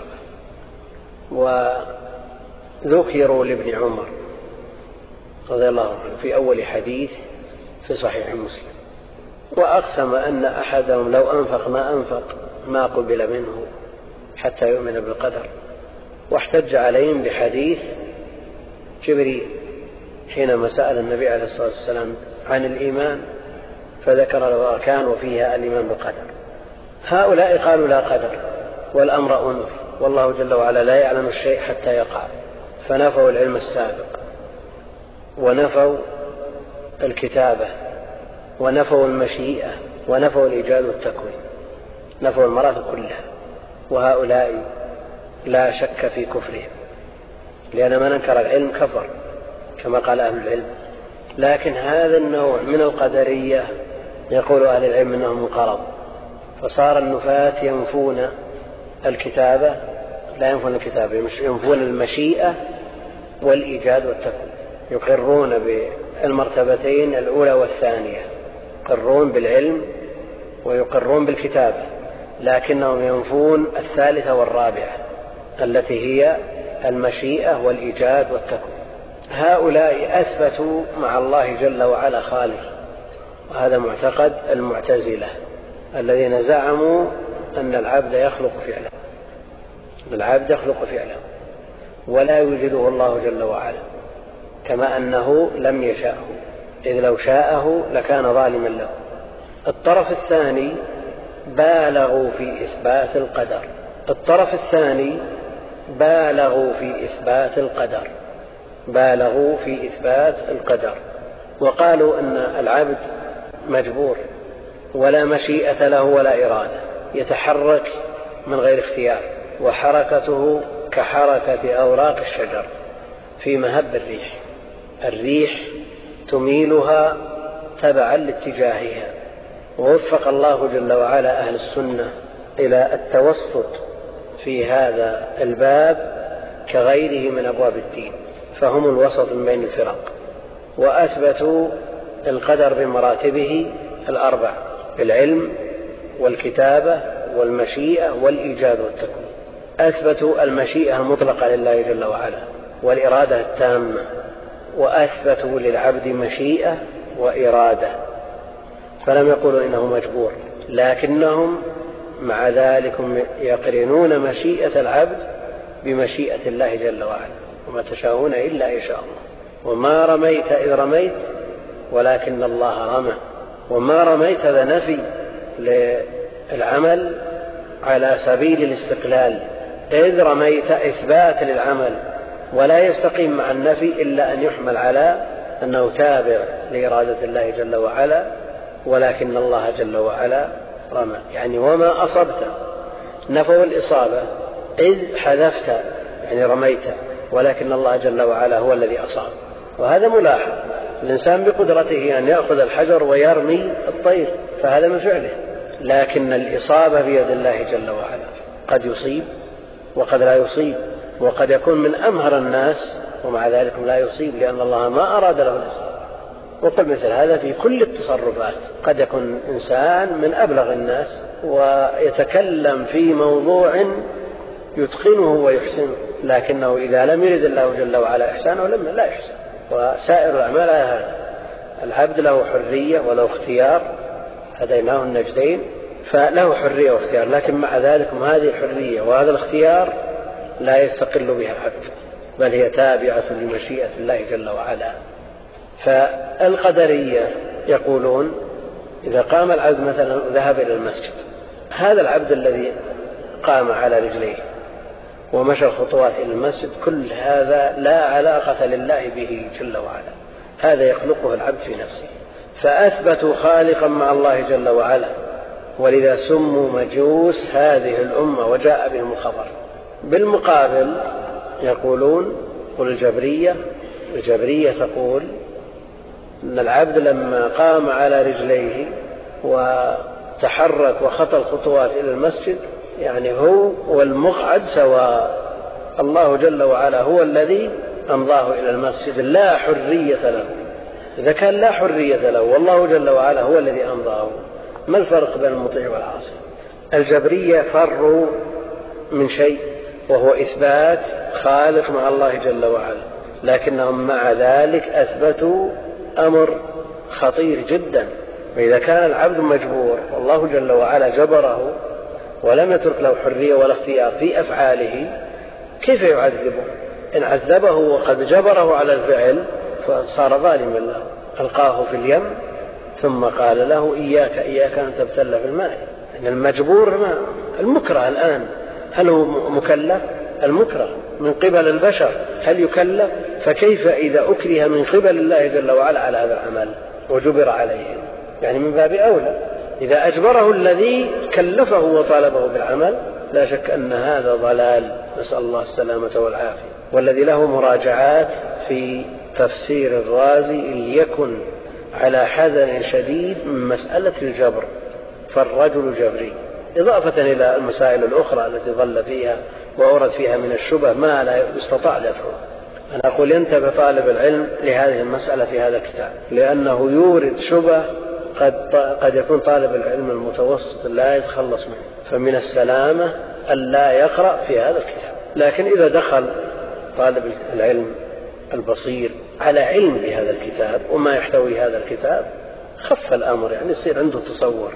وذكروا لابن عمر رضي الله عنه في أول حديث في صحيح مسلم، وأقسم أن أحدهم لو أنفق ما أنفق ما قبل منه حتى يؤمن بالقدر. واحتج عليهم بحديث جبريل حينما سأل النبي عليه الصلاة والسلام عن الإيمان فذكر له أركان وفيها الإيمان بالقدر. هؤلاء قالوا لا قدر والأمر أنف، والله جل وعلا لا يعلم الشيء حتى يقع، فنفوا العلم السابق ونفوا الكتابة ونفوا المشيئة ونفوا الإيجاد والتكوين، نفوا المراتب كلها. وهؤلاء لا شك في كفرهم، لأن من أنكر العلم كفر كما قال أهل العلم. لكن هذا النوع من القدرية يقول أهل العلم أنهم انقرض، فصار النفاة ينفون الكتابة لا ينفون الكتابة ينفون المشيئة والإيجاد والتكوين، يقرون بالمرتبتين الأولى والثانية، يقرون بالعلم ويقرون بالكتابة، لكنهم ينفون الثالثة والرابعة التي هي المشيئة والإيجاد والتكوين. هؤلاء أثبتوا مع الله جل وعلا خالق، وهذا معتقد المعتزلة الذين زعموا أن العبد يخلق فعله، العبد يخلق فعله ولا يوجده الله جل وعلا، كما أنه لم يشاءه، إذ لو شاءه لكان ظالما له. الطرف الثاني بالغوا في إثبات القدر الطرف الثاني بالغوا في إثبات القدر بالغوا في إثبات القدر وقالوا أن العبد مجبور ولا مشيئة له ولا إرادة، يتحرك من غير اختيار، وحركته كحركة أوراق الشجر في مهب الريح، الريح تميلها تبعا لاتجاهها. ووفق الله جل وعلا أهل السنة إلى التوسط في هذا الباب كغيره من أبواب الدين، فهم الوسط من بين الفرق، وأثبتوا القدر بمراتبه الأربع: العلم والكتابة والمشيئة والإيجاد والتكوين. أثبتوا المشيئة المطلقة لله جل وعلا والإرادة التامة، وأثبتوا للعبد مشيئة وإرادة، فلم يقولوا إنه مجبور، لكنهم مع ذلك يقرنون مشيئة العبد بمشيئة الله جل وعلا، وما تشاءون إلا إن شاء الله. وما رميت إذ رميت ولكن الله رمى. وما رميت هذا نفي للعمل على سبيل الاستقلال، إذ رميت إثبات للعمل، ولا يستقيم مع النفي إلا أن يحمل على أنه تابع لإرادة الله جل وعلا، ولكن الله جل وعلا رمى. يعني وما أصبت نفوا الإصابة، إذ حذفت يعني رميت، ولكن الله جل وعلا هو الذي أصاب. وهذا ملاحظ، الإنسان بقدرته أن يأخذ الحجر ويرمي الطير، فهذا من فعله، لكن الإصابة بيد الله جل وعلا، قد يصيب وقد لا يصيب، وقد يكون من أمهر الناس ومع ذلك لا يصيب، لأن الله ما أراد له الإصابة. وقل مثل هذا في كل التصرفات، قد يكون إنسان من أبلغ الناس ويتكلم في موضوع يتقنه ويحسنه، لكنه إذا لم يرد الله جل وعلا إحسانه لم لا يحسن. وسائر الأعمال هذا، العبد له حرية وله اختيار، هديناه النجدين، فله حرية واختيار، لكن مع ذلك هذه الحرية وهذا الاختيار لا يستقل بها العبد، بل هي تابعة لمشيئة الله جل وعلا. فالقدرية يقولون إذا قام العبد مثلا ذهب إلى المسجد، هذا العبد الذي قام على رجليه ومشى الخطوات إلى المسجد، كل هذا لا علاقة لله به جل وعلا، هذا يخلقه العبد في نفسه، فأثبتوا خالقا مع الله جل وعلا، ولذا سموا مجوس هذه الأمة وجاء بهم الخبر. بالمقابل يقولون قل الجبرية الجبرية تقول أن العبد لما قام على رجليه وتحرك وخطى الخطوات إلى المسجد يعني هو والمقعد سواء، الله جل وعلا هو الذي أمضاه إلى المسجد، لا حرية له. إذا كان لا حرية له والله جل وعلا هو الذي أمضاه، ما الفرق بين المطيع والعاصي؟ الجبرية فروا من شيء وهو إثبات خالق مع الله جل وعلا، لكنهم مع ذلك أثبتوا أمر خطير جدا. وإذا كان العبد مجبور والله جل وعلا جبره ولم يترك له حرية ولا اختيار في أفعاله، كيف يعذبه؟ إن عذبه وقد جبره على الفعل فصار ظالما له، ألقاه في اليم ثم قال له إياك إياك أن تبتل في الماء. إن المجبور ما المكره الآن، هل هو مكلف؟ المكره من قبل البشر هل يكلف؟ فكيف إذا أكره من قبل الله جل وعلا على هذا العمل وجبر عليه؟ يعني من باب أولى إذا أجبره الذي كلفه وطالبه بالعمل، لا شك أن هذا ضلال، نسأل الله السلامة والعافية. والذي له مراجعات في تفسير الرازي ليكن على حذر شديد من مسألة الجبر، فالرجل جبري، إضافة إلى المسائل الأخرى التي ظل فيها وأورد فيها من الشبه ما لا يستطاع لفعله. أنا أقول ينتبه طالب العلم لهذه المسألة في هذا الكتاب، لأنه يورد شبه قد, قد يكون طالب العلم المتوسط لا يتخلص منه، فمن السلامة أن لا يقرأ في هذا الكتاب. لكن إذا دخل طالب العلم البصير على علم بهذا الكتاب وما يحتوي هذا الكتاب خف الأمر، يعني يصير عنده تصور،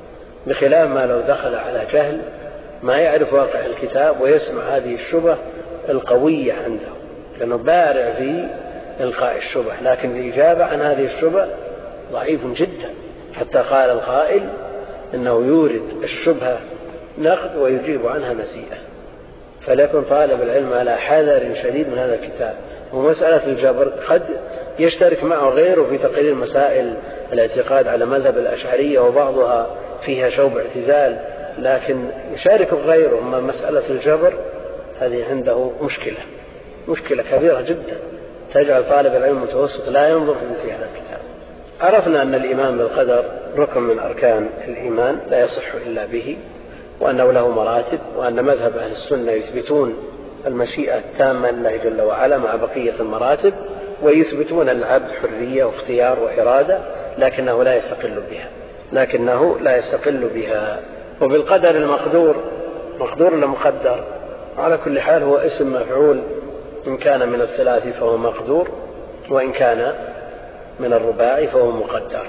بخلاف ما لو دخل على جهل ما يعرف واقع الكتاب ويسمع هذه الشبه القوية عنده، لأنه بارع في إلقاء الشبه، لكن الإجابة عن هذه الشبه ضعيف جدا، حتى قال القائل إنه يورد الشبهة نقد ويجيب عنها نسيئة. فليكن طالب العلم على حذر شديد من هذا الكتاب. ومسألة الجبر قد يشترك معه غيره في تقرير مسائل الاعتقاد على مذهب الأشعرية، وبعضها فيها شوب اعتزال لكن يشارك غيره. أما مسألة الجبر هذه عنده مشكلة مشكلة كبيرة جدا تجعل طالب العلم المتوسط لا ينظر في مثل هذا الكتاب. عرفنا أن الإيمان بالقدر ركن من أركان الإيمان لا يصح إلا به، وأنه له مراتب، وأن مذهب أهل السنة يثبتون المشيئة التامة لله جل وعلا مع بقية المراتب، ويثبتون العبد حرية واختيار وإرادة، لكنه لا يستقل بها لكنه لا يستقل بها. وبالقدر المقدور، مقدور ولا مقدر؟ على كل حال هو اسم مفعول، إن كان من الثلاثي فهو مقدور، وإن كان من الرباعي فهو مقدر.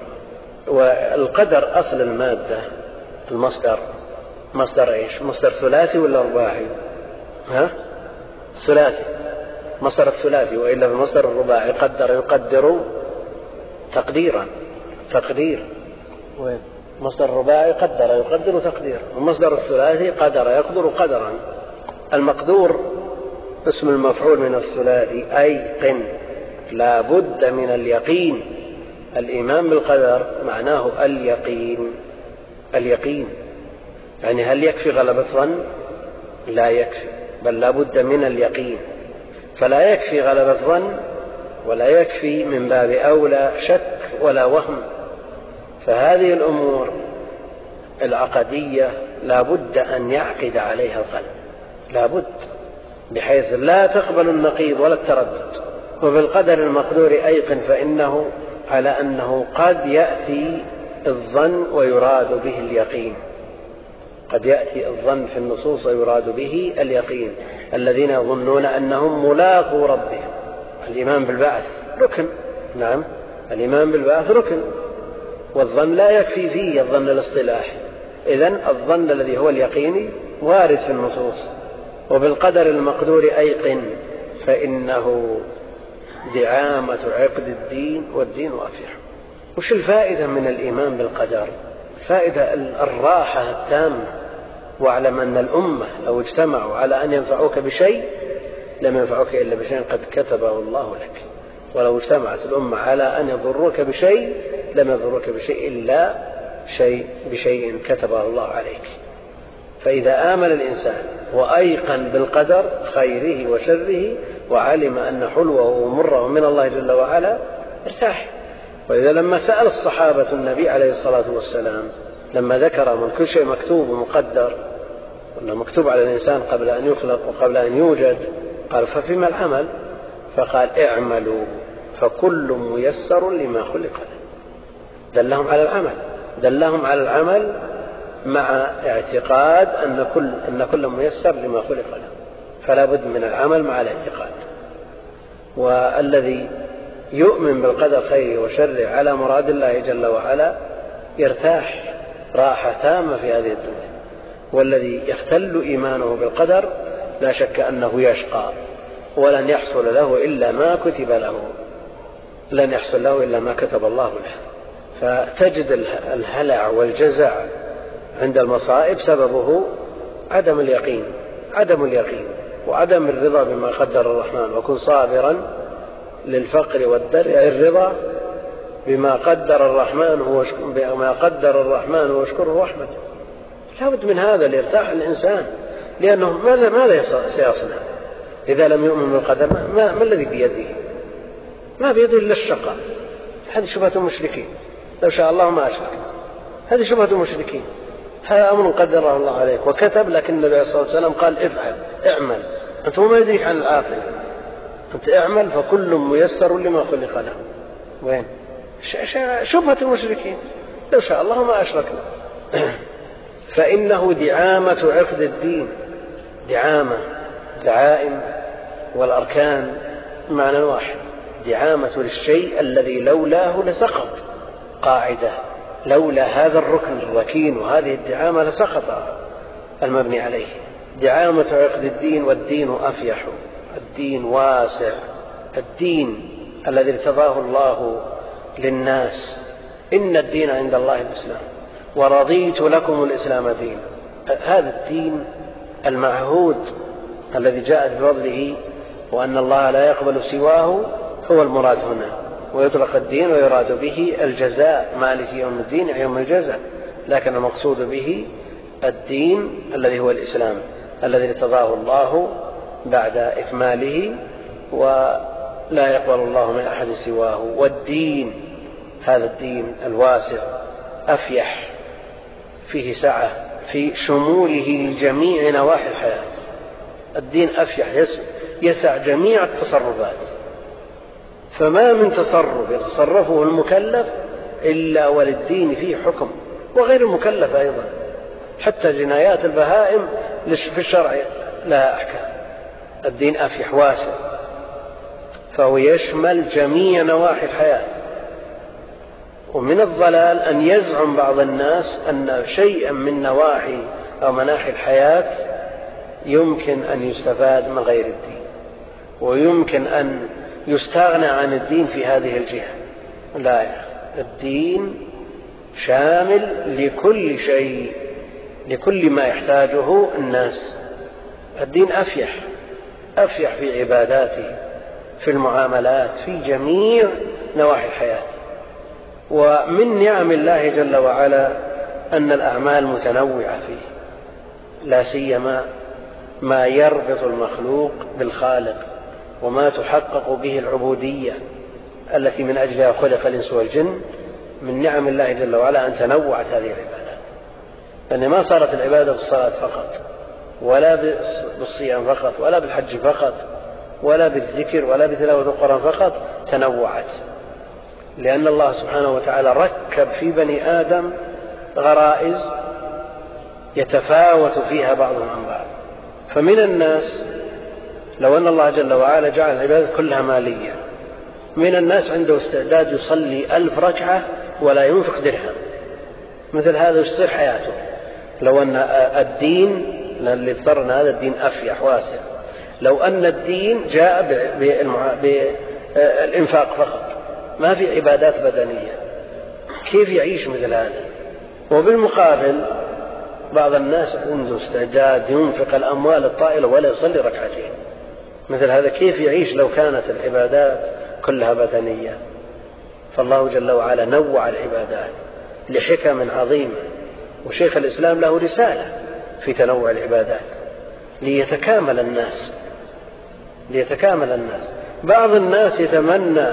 والقدر أصل المادة المصدر، مصدر إيش؟ مصدر ثلاثي ولا رباعي؟ ها؟ ثلاثي، مصدر الثلاثي، وإلا بمصدر الرباعي قدر يقدر تقديرا تقدير، مصدر الرباعي قدر يقدر تقديرا، ومصدر الثلاثي قدر يقدر قدرا. المقدور اسم المفعول من الثلاثي أيقن، لا بد من اليقين. الإيمان بالقدر معناه اليقين اليقين يعني هل يكفي غلبة ظن؟ لا يكفي، بل لا بد من اليقين. فلا يكفي غلبة ظن، ولا يكفي من باب أولى شك ولا وهم. فهذه الأمور العقدية لا بد أن يعقد عليها القلب، لا بد، بحيث لا تقبل النقيض ولا التردد. وبالقدر المقدور أيقن، فإنه على أنه قد يأتي الظن ويراد به اليقين، قد يأتي الظن في النصوص ويراد به اليقين. الذين يظنون أنهم ملاقو ربهم، الإيمان بالبعث ركن، نعم الإيمان بالبعث ركن، والظن لا يكفي فيه الظن الاصطلاحي. إذن الظن الذي هو اليقيني وارد في النصوص. وبالقدر المقدور أيقن، فإنه دعامة عقد الدين، والدين أفيح. وش الفائدة من الإيمان بالقدر؟ فائدة الراحة التامة. واعلم أن الأمة لو اجتمعوا على أن ينفعوك بشيء لم ينفعوك إلا بشيء قد كتبه الله لك، ولو اجتمعت الأمة على أن يضروك بشيء لم يضروك بشيء إلا شيء بشيء كتبه الله عليك. فإذا آمن الإنسان وأيقن بالقدر خيره وشره، وعلم أن حلوه ومره من الله جل وعلا، ارتاح. وإذا لما سأل الصحابة النبي عليه الصلاة والسلام لما ذكر من كل شيء مكتوب ومقدر، وأنه مكتوب على الإنسان قبل أن يخلق وقبل أن يوجد، قال ففيما العمل؟ فقال اعملوا فكل ميسر لما خلق له. دلهم على العمل، دلهم على العمل مع اعتقاد أن كل, أن كل ميسر لما خلق له، فلا بد من العمل مع الاعتقاد. والذي يؤمن بالقدر خيره وشره على مراد الله جل وعلا يرتاح راحة تامة في هذه الدنيا. والذي يختل إيمانه بالقدر لا شك أنه يشقى، ولن يحصل له إلا ما كتب له، لن يحصل له إلا ما كتب الله له. فتجد الهلع والجزع عند المصائب سببه عدم اليقين، عدم اليقين وعدم الرضا بما قدر الرحمن. وكن صابرا للفقر والدرع، الرضا بما قدر الرحمن هو بما قدر الرحمن واشكره رحمته. لا بد من هذا ليرتاح الإنسان، لأنه ماذا ماذا سيصنع إذا لم يؤمن بالقدر؟ ما, ما الذي بيده؟ ما بيده إلا الشقاء. هذه شبهة المشركين، لو شاء الله ما أشرك. هذه شبهة المشركين. هذا أمر قدره الله عليك وكتب، لكن النبي صلى الله عليه وسلم قال افعل اعمل، أنت ما يدريك عن العاقل، أنت اعمل فكل ميسر لما خلق له. وين شبهة المشركين؟ لو شاء الله ما أشركنا. فإنه دعامة عقد الدين، دعامة دعائم والأركان معنى واحد. دعامة للشيء الذي لولاه لسقط، قاعدة لولا هذا الركن الركين وهذه الدعامة لسقط المبني عليه. دعامة عقد الدين، والدين أفيح، الدين واسع، الدين الذي ارتضاه الله للناس. إن الدين عند الله الإسلام ورضيت لكم الإسلام دين. هذا الدين المعهود الذي جاء بفضله وأن الله لا يقبل سواه هو المراد هنا. ويطلق الدين ويراد به الجزاء، مالك يوم الدين يوم الجزاء، لكن المقصود به الدين الذي هو الإسلام الذي ارتضاه الله بعد إكماله ولا يقبل الله من أحد سواه. والدين هذا الدين الواسع أفيح فيه سعة في شموله لجميع نواحي الحياة. الدين أفيح يسع جميع التصرفات، فما من تصرف يتصرفه المكلف إلا وللدين فيه حكم، وغير المكلف أيضا، حتى جنايات البهائم في الشرع لها أحكام. الدين أفيح واسع، فهو يشمل جميع نواحي الحياة. ومن الضلال أن يزعم بعض الناس أن شيئا من نواحي أو مناحي الحياة يمكن أن يستفاد من غير الدين، ويمكن أن يستغنى عن الدين في هذه الجهة. لا، الدين شامل لكل شيء، لكل ما يحتاجه الناس. الدين أفيح أفيح في عباداته، في المعاملات، في جميع نواحي الحياة. ومن نعم الله جل وعلا أن الأعمال متنوعة فيه، لا سيما ما يربط المخلوق بالخالق وما تحقق به العبودية التي من أجلها خلق الإنس والجن. من نعم الله جل وعلا أن تنوعت هذه العبادات، لأن ما صارت العبادة بالصلاة فقط، ولا بالصيام فقط، ولا بالحج فقط، ولا بالذكر، ولا بتلاوة القرآن فقط، تنوعت، لأن الله سبحانه وتعالى ركب في بني آدم غرائز يتفاوت فيها بعضهم عن بعض. فمن الناس لو أن الله جل وعلا جعل العبادة كلها مالية، من الناس عنده استعداد يصلي ألف ركعة ولا ينفق درهم، مثل هذا يصير حياته. لو أن الدين، اللي افترضنا هذا الدين أفيح واسع، لو أن الدين جاء بالإنفاق فقط، ما في عبادات بدنية، كيف يعيش مثل هذا؟ وبالمقابل بعض الناس عنده استعداد ينفق الأموال الطائلة ولا يصلي ركعتين. مثل هذا كيف يعيش لو كانت العبادات كلها بدنية؟ فالله جل وعلا نوع العبادات لحكم عظيمة، وشيخ الإسلام له رسالة في تنوع العبادات ليتكامل الناس ليتكامل الناس. بعض الناس يتمنى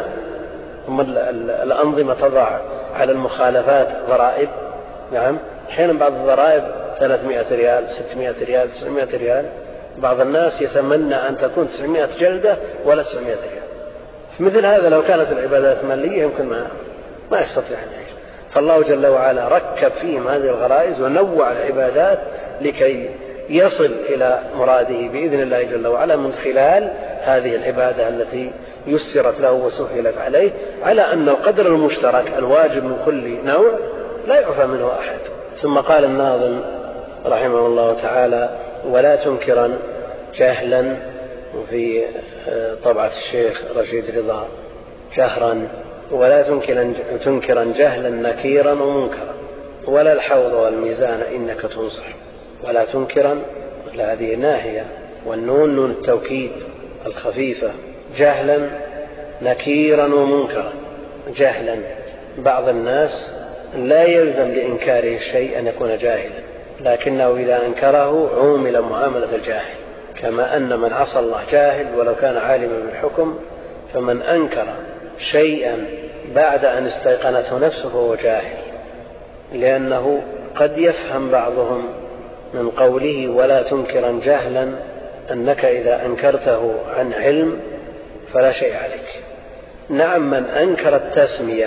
الأنظمة تضع على المخالفات ضرائب، نعم، أحيانا بعض الضرائب ثلاثمائة ريال، ستمائة ريال، تسعمائة ريال. بعض الناس يتمنى أن تكون تسعمائة جلدة ولا تسعمائة ريال. مثل هذا لو كانت العبادات مالية يمكن ما, ما يستطيع أن يعيش. فالله جل وعلا ركب فيهم هذه الغرائز ونوع العبادات لكي يصل إلى مراده بإذن الله جل وعلا من خلال هذه العبادة التي يسرت له وسهلت عليه، على أن القدر المشترك الواجب من كل نوع لا يعفى منه أحد. ثم قال الناظم رحمه الله تعالى: ولا تنكرا جهلا، وفي طبعة الشيخ رشيد رضا جهرا: ولا تنكرا, تنكرا جهلا نكيرا ومنكرا، ولا الحوض والميزان إنك تنصح. ولا تنكرا، هذه ناهية، والنون نون التوكيد الخفيفة. جهلا نكيرا ومنكرا. جهلا، بعض الناس لا يلزم لإنكاره الشيء أن يكون جاهلا، لكنه إذا أنكره عومل معاملة الجاهل، كما أن من عصى الله جاهل ولو كان عالما بالحكم، فمن أنكر شيئا بعد أن استيقنته نفسه فهو جاهل، لأنه قد يفهم بعضهم من قوله ولا تنكرا جهلا أنك إذا أنكرته عن علم فلا شيء عليك. نعم، من أنكر التسمية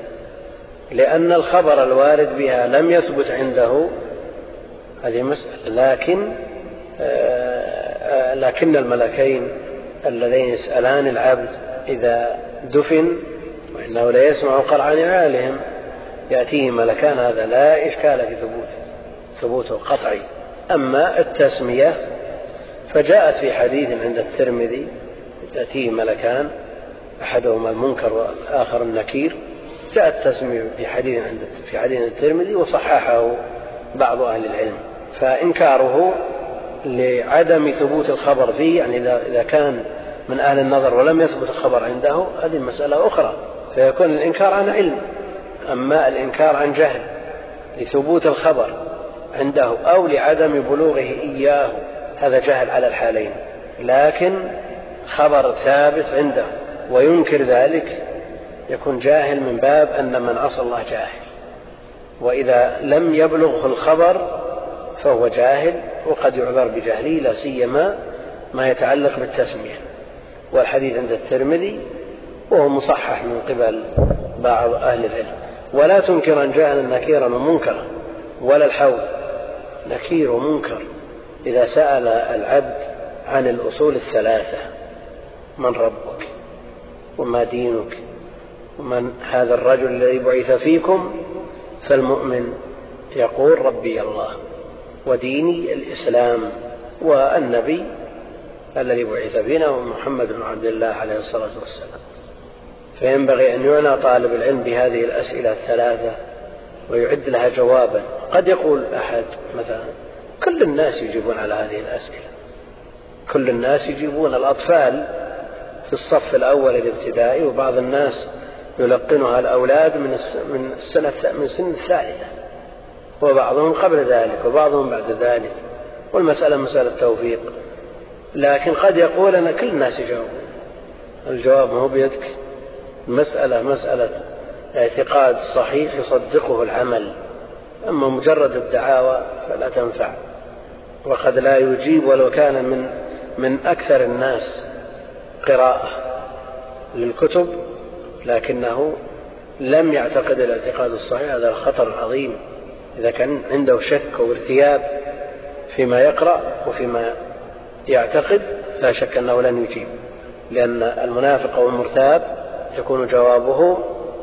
لأن الخبر الوارد بها لم يثبت عنده هذه مسألة، لكن آه لكن الملكين اللذين يسألان العبد إذا دفن وإنه لا يسمع قرع نعالهم يأتيه ملكان، هذا لا إشكال في ثبوت ثبوته قطعي. أما التسمية فجاءت في حديث عند الترمذي: يأتيه ملكان أحدهما المنكر والآخر النكير. جاء التسمية في حديث عند في حديث الترمذي وصححه بعض أهل العلم. فإنكاره لعدم ثبوت الخبر فيه، يعني إذا كان من أهل النظر ولم يثبت الخبر عنده، هذه مسألة أخرى، فيكون الإنكار عن علم. أما الإنكار عن جهل لثبوت الخبر عنده أو لعدم بلوغه إياه، هذا جهل على الحالين. لكن خبر ثابت عنده وينكر ذلك يكون جاهل من باب أن من عصى الله جاهل، وإذا لم يبلغه الخبر فهو جاهل وقد يعذر بجهله، لا سيما ما يتعلق بالتسمية. والحديث عند الترمذي وهو مصحح من قبل بعض أهل العلم. ولا تنكرا جهلا نكيرا ومنكرا ولا الحول، نكير ومنكر إذا سأل العبد عن الأصول الثلاثة: من ربك وما دينك ومن هذا الرجل الذي بعث فيكم، فالمؤمن يقول ربي الله وديني الإسلام والنبي الذي بعث بنا ومحمد بن عبد الله عليه الصلاة والسلام. فينبغي أن يعنى طالب العلم بهذه الأسئلة الثلاثة ويعد لها جوابا. قد يقول أحد مثلا: كل الناس يجيبون على هذه الأسئلة، كل الناس يجيبون، الأطفال في الصف الأول الابتدائي، وبعض الناس يلقنها الأولاد من من السنة من سن الثالثة، وبعضهم قبل ذلك وبعضهم بعد ذلك، والمسألة مسألة توفيق. لكن قد يقول أنا كل الناس يجاوبون. الجواب ما هو بيدك، مسألة مسألة اعتقاد صحيح يصدقه العمل، أما مجرد الدعاوى فلا تنفع. وقد لا يجيب ولو كان من من أكثر الناس قراءة للكتب، لكنه لم يعتقد الاعتقاد الصحيح. هذا خطر عظيم إذا كان عنده شك وارتياب فيما يقرأ وفيما يعتقد، لا شك أنه لن يجيب، لأن المنافق والمرتاب يكون جوابه: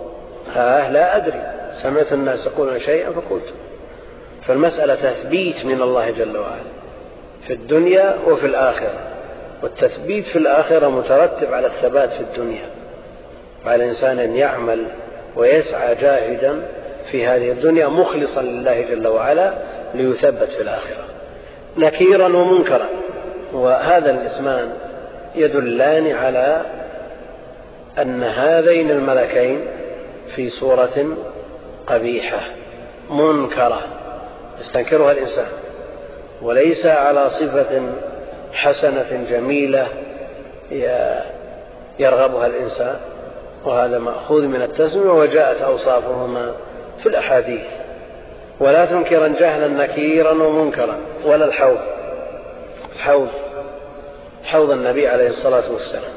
ها لا أدري، سمعت الناس يقولون شيئا فقلت. فالمسألة تثبيت من الله جل وعلا في الدنيا وفي الآخرة، والتثبيت في الآخرة مترتب على الثبات في الدنيا، وعلى الإنسان أن يعمل ويسعى جاهدا في هذه الدنيا مخلصا لله جل وعلا ليثبت في الآخرة. نكيرا ومنكرا، وهذا الاسمان يدلان على أن هذين الملكين في صورة قبيحة منكرة يستنكرها الإنسان، وليس على صفة حسنة جميلة يرغبها الإنسان، وهذا مأخوذ من التسمية، وجاءت أوصافهما في الأحاديث. ولا تنكرا جهلا نكيرا ومنكرا ولا الحوض. الحوض حوض النبي عليه الصلاة والسلام.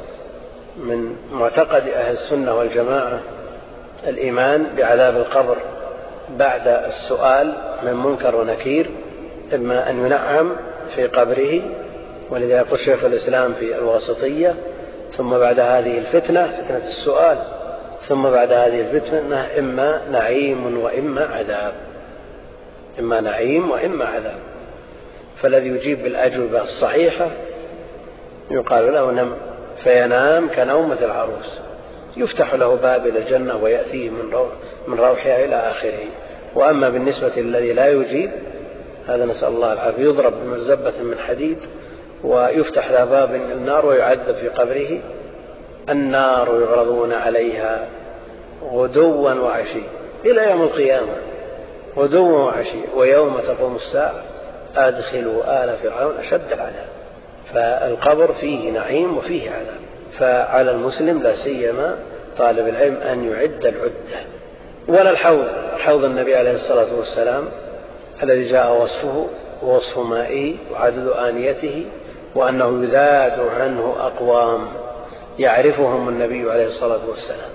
من معتقد أهل السنة والجماعة الإيمان بعذاب القبر بعد السؤال من منكر ونكير، إما أن ينعم في قبره، ولذا يقول شيخ الإسلام في الواسطية: ثم بعد هذه الفتنة، فتنة السؤال، ثم بعد هذه الفتنة إما نعيم وإما عذاب، إما نعيم وإما عذاب. فالذي يجيب بالأجوبة الصحيحة يقال له نم، فينام كنومة العروس، يفتح له باب إلى الجنة ويأتيه من روح من روحها إلى آخره. وأما بالنسبة للذي لا يجيب، هذا نسأل الله العافية، يضرب بمرزبة من حديد ويفتح له باب النار ويعذب في قبره. النار يعرضون عليها غدوا وعشي إلى يوم القيامة، غدوا وعشي، ويوم تقوم الساعة أدخلوا آل فرعون أشد العذاب. فالقبر فيه نعيم وفيه عذاب، فعلى المسلم لا سيما طالب العلم أن يعد العدة. ولا الحوض، حوض النبي عليه الصلاة والسلام الذي جاء وصفه ووصف مائه وعدد آنيته، وأنه يذاد عنه أقوام يعرفهم النبي عليه الصلاة والسلام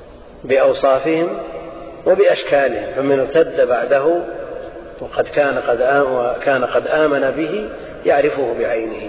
بأوصافهم وبأشكالهم، فمن ارتد بعده وقد كان قد كان قد آمن به يعرفه بعينه،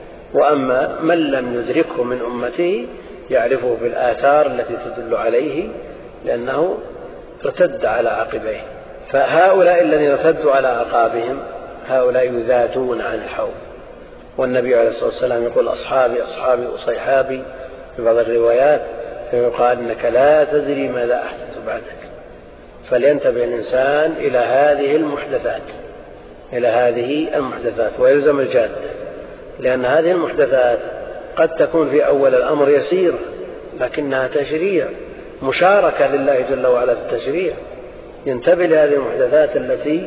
وأما من لم يدركه من أمته يعرفه بالآثار التي تدل عليه، لأنه ارتد على عقبيه. فهؤلاء الذين ارتدوا على أعقابهم هؤلاء يذادون عن الحوض. والنبي عليه الصلاة والسلام يقول: أصحابي أصحابي أصيحابي في بعض الروايات، فيقال إنك لا تدري ماذا أحدث بعدك. فلينتبه الإنسان إلى هذه المحدثات إلى هذه المحدثات ويلزم الجادة، لأن هذه المحدثات قد تكون في أول الأمر يسيرة، لكنها تشريع، مشاركة لله جل وعلا في التشريع. ينتبه لهذه المحدثات التي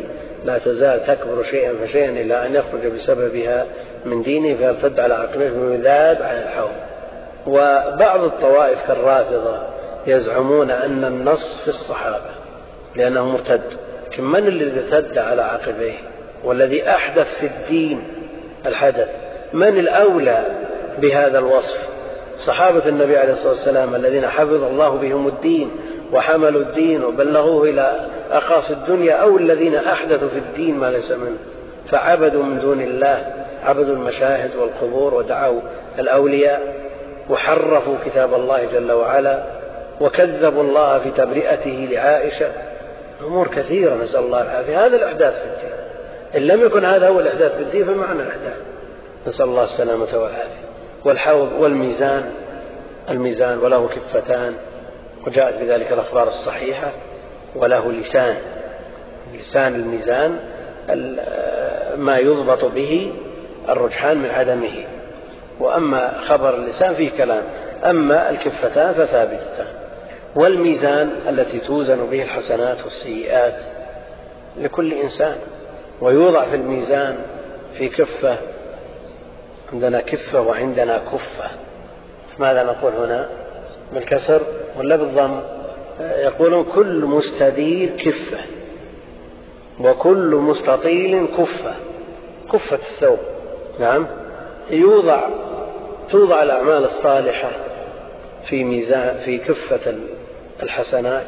لا تزال تكبر شيئا فشيئا إلى أن يخرج بسببها من دينه فيرتد على عقبيه ويذاب عن الحوض. وبعض الطوائف كالرافضة يزعمون أن النص في الصحابة لأنه مرتد، لكن من الذي ارتد على عقبيه والذي أحدث في الدين الحدث؟ من الأولى بهذا الوصف؟ صحابة النبي عليه الصلاة والسلام الذين حفظ الله بهم الدين وحملوا الدين وبلغوه إلى أقاصي الدنيا، أو الذين أحدثوا في الدين ما ليس منه فعبدوا من دون الله، عبدوا المشاهد والقبور ودعوا الأولياء وحرفوا كتاب الله جل وعلا وكذبوا الله في تبرئته لعائشة. أمور كثيرة نسأل الله العافية. هذا الإحداث في الدين، إن لم يكن هذا هو الإحداث في الدين فمعنى الإحداث، نسأل الله السلامة والعافية. والحوض والميزان، الميزان وله كفتان وجاءت بذلك الأخبار الصحيحة، وله لسان، لسان الميزان ما يضبط به الرجحان من عدمه، وأما خبر اللسان فيه كلام، أما الكفتان فثابتتان. والميزان التي توزن به الحسنات والسيئات لكل إنسان، ويوضع في الميزان في كفة، عندنا كفة وعندنا كفة، ماذا نقول هنا بالكسر ولا بالضم؟ يقولون كل مستدير كفة وكل مستطيل كفة، كفة الثوب. نعم، يوضع توضع الأعمال الصالحة في ميزان في كفة الحسنات،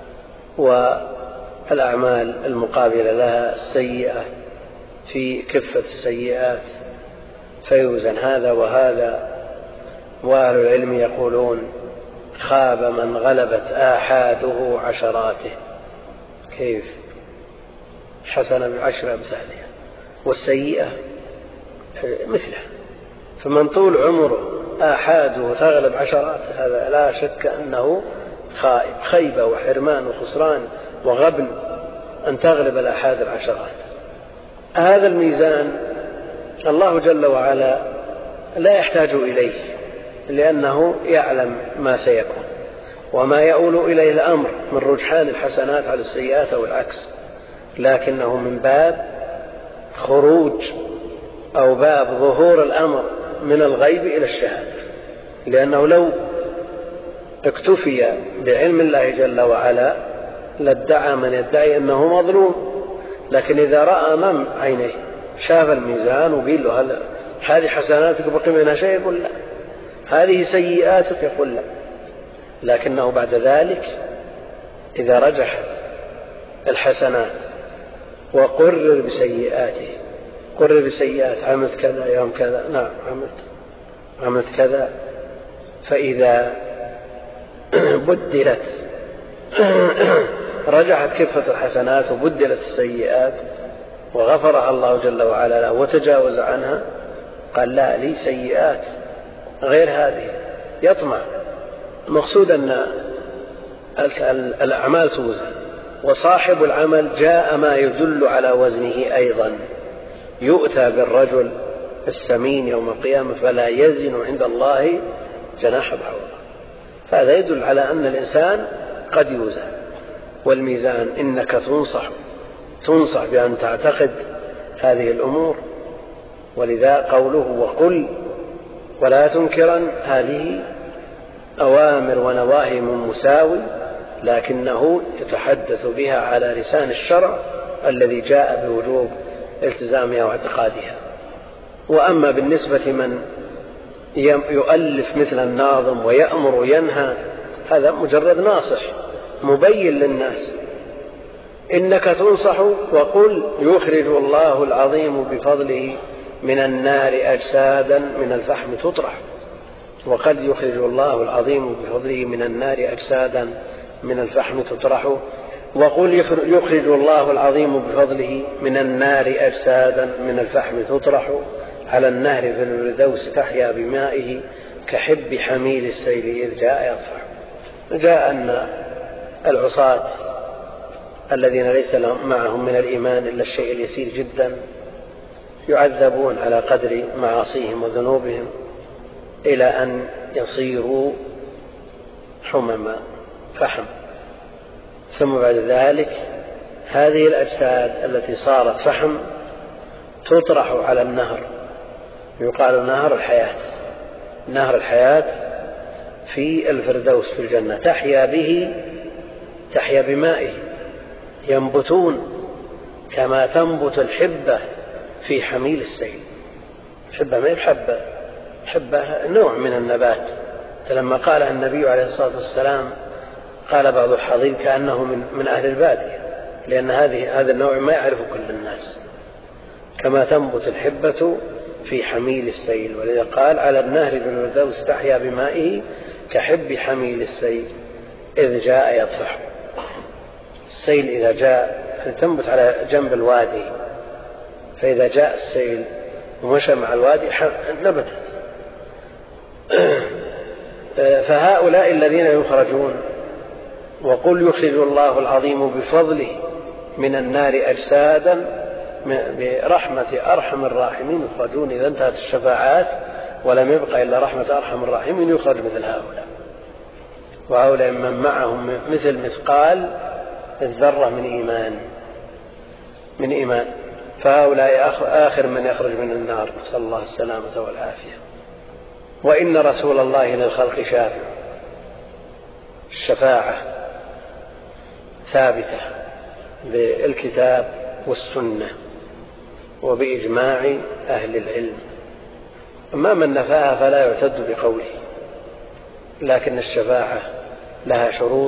والأعمال المقابلة لها السيئة في كفة السيئات، فيوزن هذا وهذا. وأهل العلم يقولون خاب من غلبت آحاده عشراته. كيف؟ حسنة بعشر أمثالها والسيئة مثلها، فمن طول عمره آحاده تغلب عشرات هذا لا شك أنه خائب، خيبة وحرمان وخسران وغبن أن تغلب الآحاد العشرات. هذا الميزان الله جل وعلا لا يحتاج إليه لأنه يعلم ما سيكون وما يؤول إليه الأمر من رجحان الحسنات على السيئات أو العكس، لكنه من باب خروج أو باب ظهور الأمر من الغيب إلى الشهادة، لأنه لو اكتفي بعلم الله جل وعلا لادعى من يدعي أنه مظلوم، لكن إذا رأى أمام عينيه شاف الميزان وقيل له هل هذه حسناتك بقي منها شيء؟ يقول لا. هذه سيئاتك؟ يقول لا. لكنه بعد ذلك إذا رجحت الحسنات وقرر بسيئاته، قرر بسيئات، عملت كذا يوم كذا، نعم عملت عملت كذا، فإذا بدلت رجحت كفة الحسنات وبدلت السيئات وغفرها الله جل وعلا له وتجاوز عنها، قال لا لي سيئات غير هذه، يطمع. المقصود أن الأعمال توزن، وصاحب العمل جاء ما يدل على وزنه أيضا، يؤتى بالرجل السمين يوم القيامة فلا يزن عند الله جناح بعوضة. هذا يدل على أن الإنسان قد يوزن. والميزان إنك تنصح تنصح بأن تعتقد هذه الأمور، ولذا قوله وقل ولا تنكرا هذه أوامر ونواهي من مساوي، لكنه يتحدث بها على لسان الشرع الذي جاء بوجوب التزامها واعتقادها. وأما بالنسبة من يؤلف مثل الناظم ويأمر وينهى، هذا مجرد ناصح مبين للناس. إنك تنصح وقل يخرج الله العظيم بفضله من النار أجسادا من الفحم تطرح، وقد يخرج الله العظيم بفضله من النار أجسادا من الفحم تطرح، وقل يخرج الله العظيم بفضله من النار أجسادا من الفحم تطرح، على النهر في الفردوس تحيا بمائه كحب حميل السيل إذ جاء يطفح. جاء أن العصاة الذين ليس معهم من الإيمان إلا الشيء اليسير جدا يعذبون على قدر معاصيهم وذنوبهم إلى أن يصيروا حمما فحم، ثم بعد ذلك هذه الأجساد التي صارت فحم تطرح على النهر، يقال نهر الحياة، نهر الحياة في الفردوس في الجنة، تحيا به، تحيا بمائه، ينبتون كما تنبت الحبة في حميل السيل. الحبة ما هي حبة، حبة نوع من النبات. فلما قال النبي عليه الصلاة والسلام قال بعض الحاضرين كأنه من, من أهل البادية، لأن هذه هذا النوع ما يعرف كل الناس. كما تنبت الحبة في حميل السيل، ولذا قال على النهر بالفردوس تحيا بمائه كحب حميل السيل إذ جاء يطفح. السيل إذا جاء تنبت على جنب الوادي، فإذا جاء السيل ومشى مع الوادي نبتت. فهؤلاء الذين يخرجون، وقل يخرج الله العظيم بفضله من النار أجسادا برحمة أرحم الراحمين يخرجون. إذا انتهت الشفاعات ولم يبقى إلا رحمة أرحم الراحمين يخرج مثل هؤلاء، وهؤلاء من معهم مثل مثقال الذرة من إيمان من إيمان فهؤلاء آخر من يخرج من النار، نسأل الله السلامة والعافية. وإن رسول الله للخلق شافع. الشفاعة ثابتة بالكتاب والسنة وبإجماع أهل العلم. أما من نفاها فلا يعتد بقوله، لكن الشفاعة لها شروط: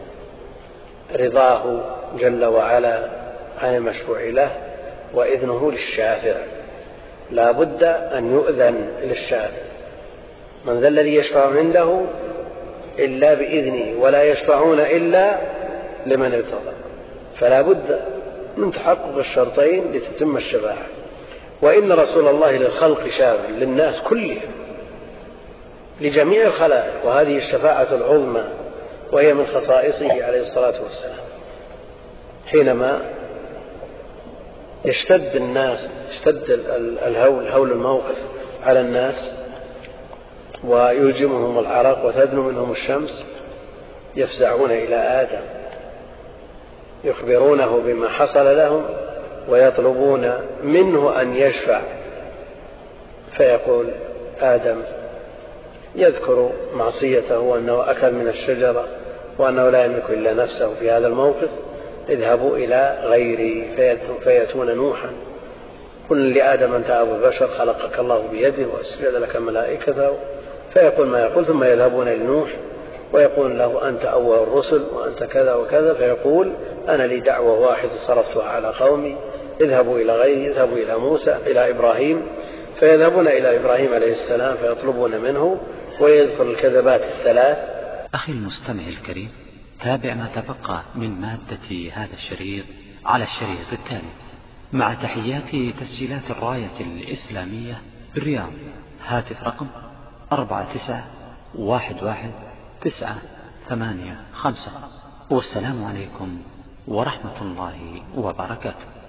رضاه جل وعلا عن المشفوع له، وإذنه للشافع، لا بد أن يؤذن للشافع. من ذا الذي يشفع عنده إلا بإذنه ولا يشفعون إلا لمن ارتضى، فلا بد من تحقق الشرطين لتتم الشفاعة. وإن رسول الله للخلق شافع، للناس كلهم، لجميع الخلائق، وهذه الشفاعة العظمى وهي من خصائصه عليه الصلاة والسلام. حينما يشتد الناس، يشتد الهول هول الموقف على الناس ويلجمهم العرق وتدنو منهم الشمس، يفزعون إلى آدم يخبرونه بما حصل لهم ويطلبون منه أن يشفع، فيقول آدم يذكر معصيته وأنه أكل من الشجرة وأنه لا يملك إلا نفسه في هذا الموقف: اذهبوا إلى غيري. فيأتون نوحا: قل لآدم أنت أبو البشر، خلقك الله بيده وأسجد لك ملائكته، فيقول ما يقول، ثم يذهبون إلى نوح ويقول له أنت أول الرسل وأنت كذا وكذا، فيقول أنا لي دعوة واحدة صرفتها على قومي، اذهبوا إلى غيري، اذهبوا إلى موسى، إلى إبراهيم. فيذهبون إلى إبراهيم عليه السلام فيطلبون منه ويذكر الكذبات الثلاث. أخي المستمع الكريم، تابع ما تبقى من مادة هذا الشريط على الشريط التالي، مع تحيات تسجيلات الراية الإسلامية بالرياض. هاتف رقم أربعة تسعة واحد واحد تسعة ثمانية خمسة. والسلام عليكم ورحمة الله وبركاته.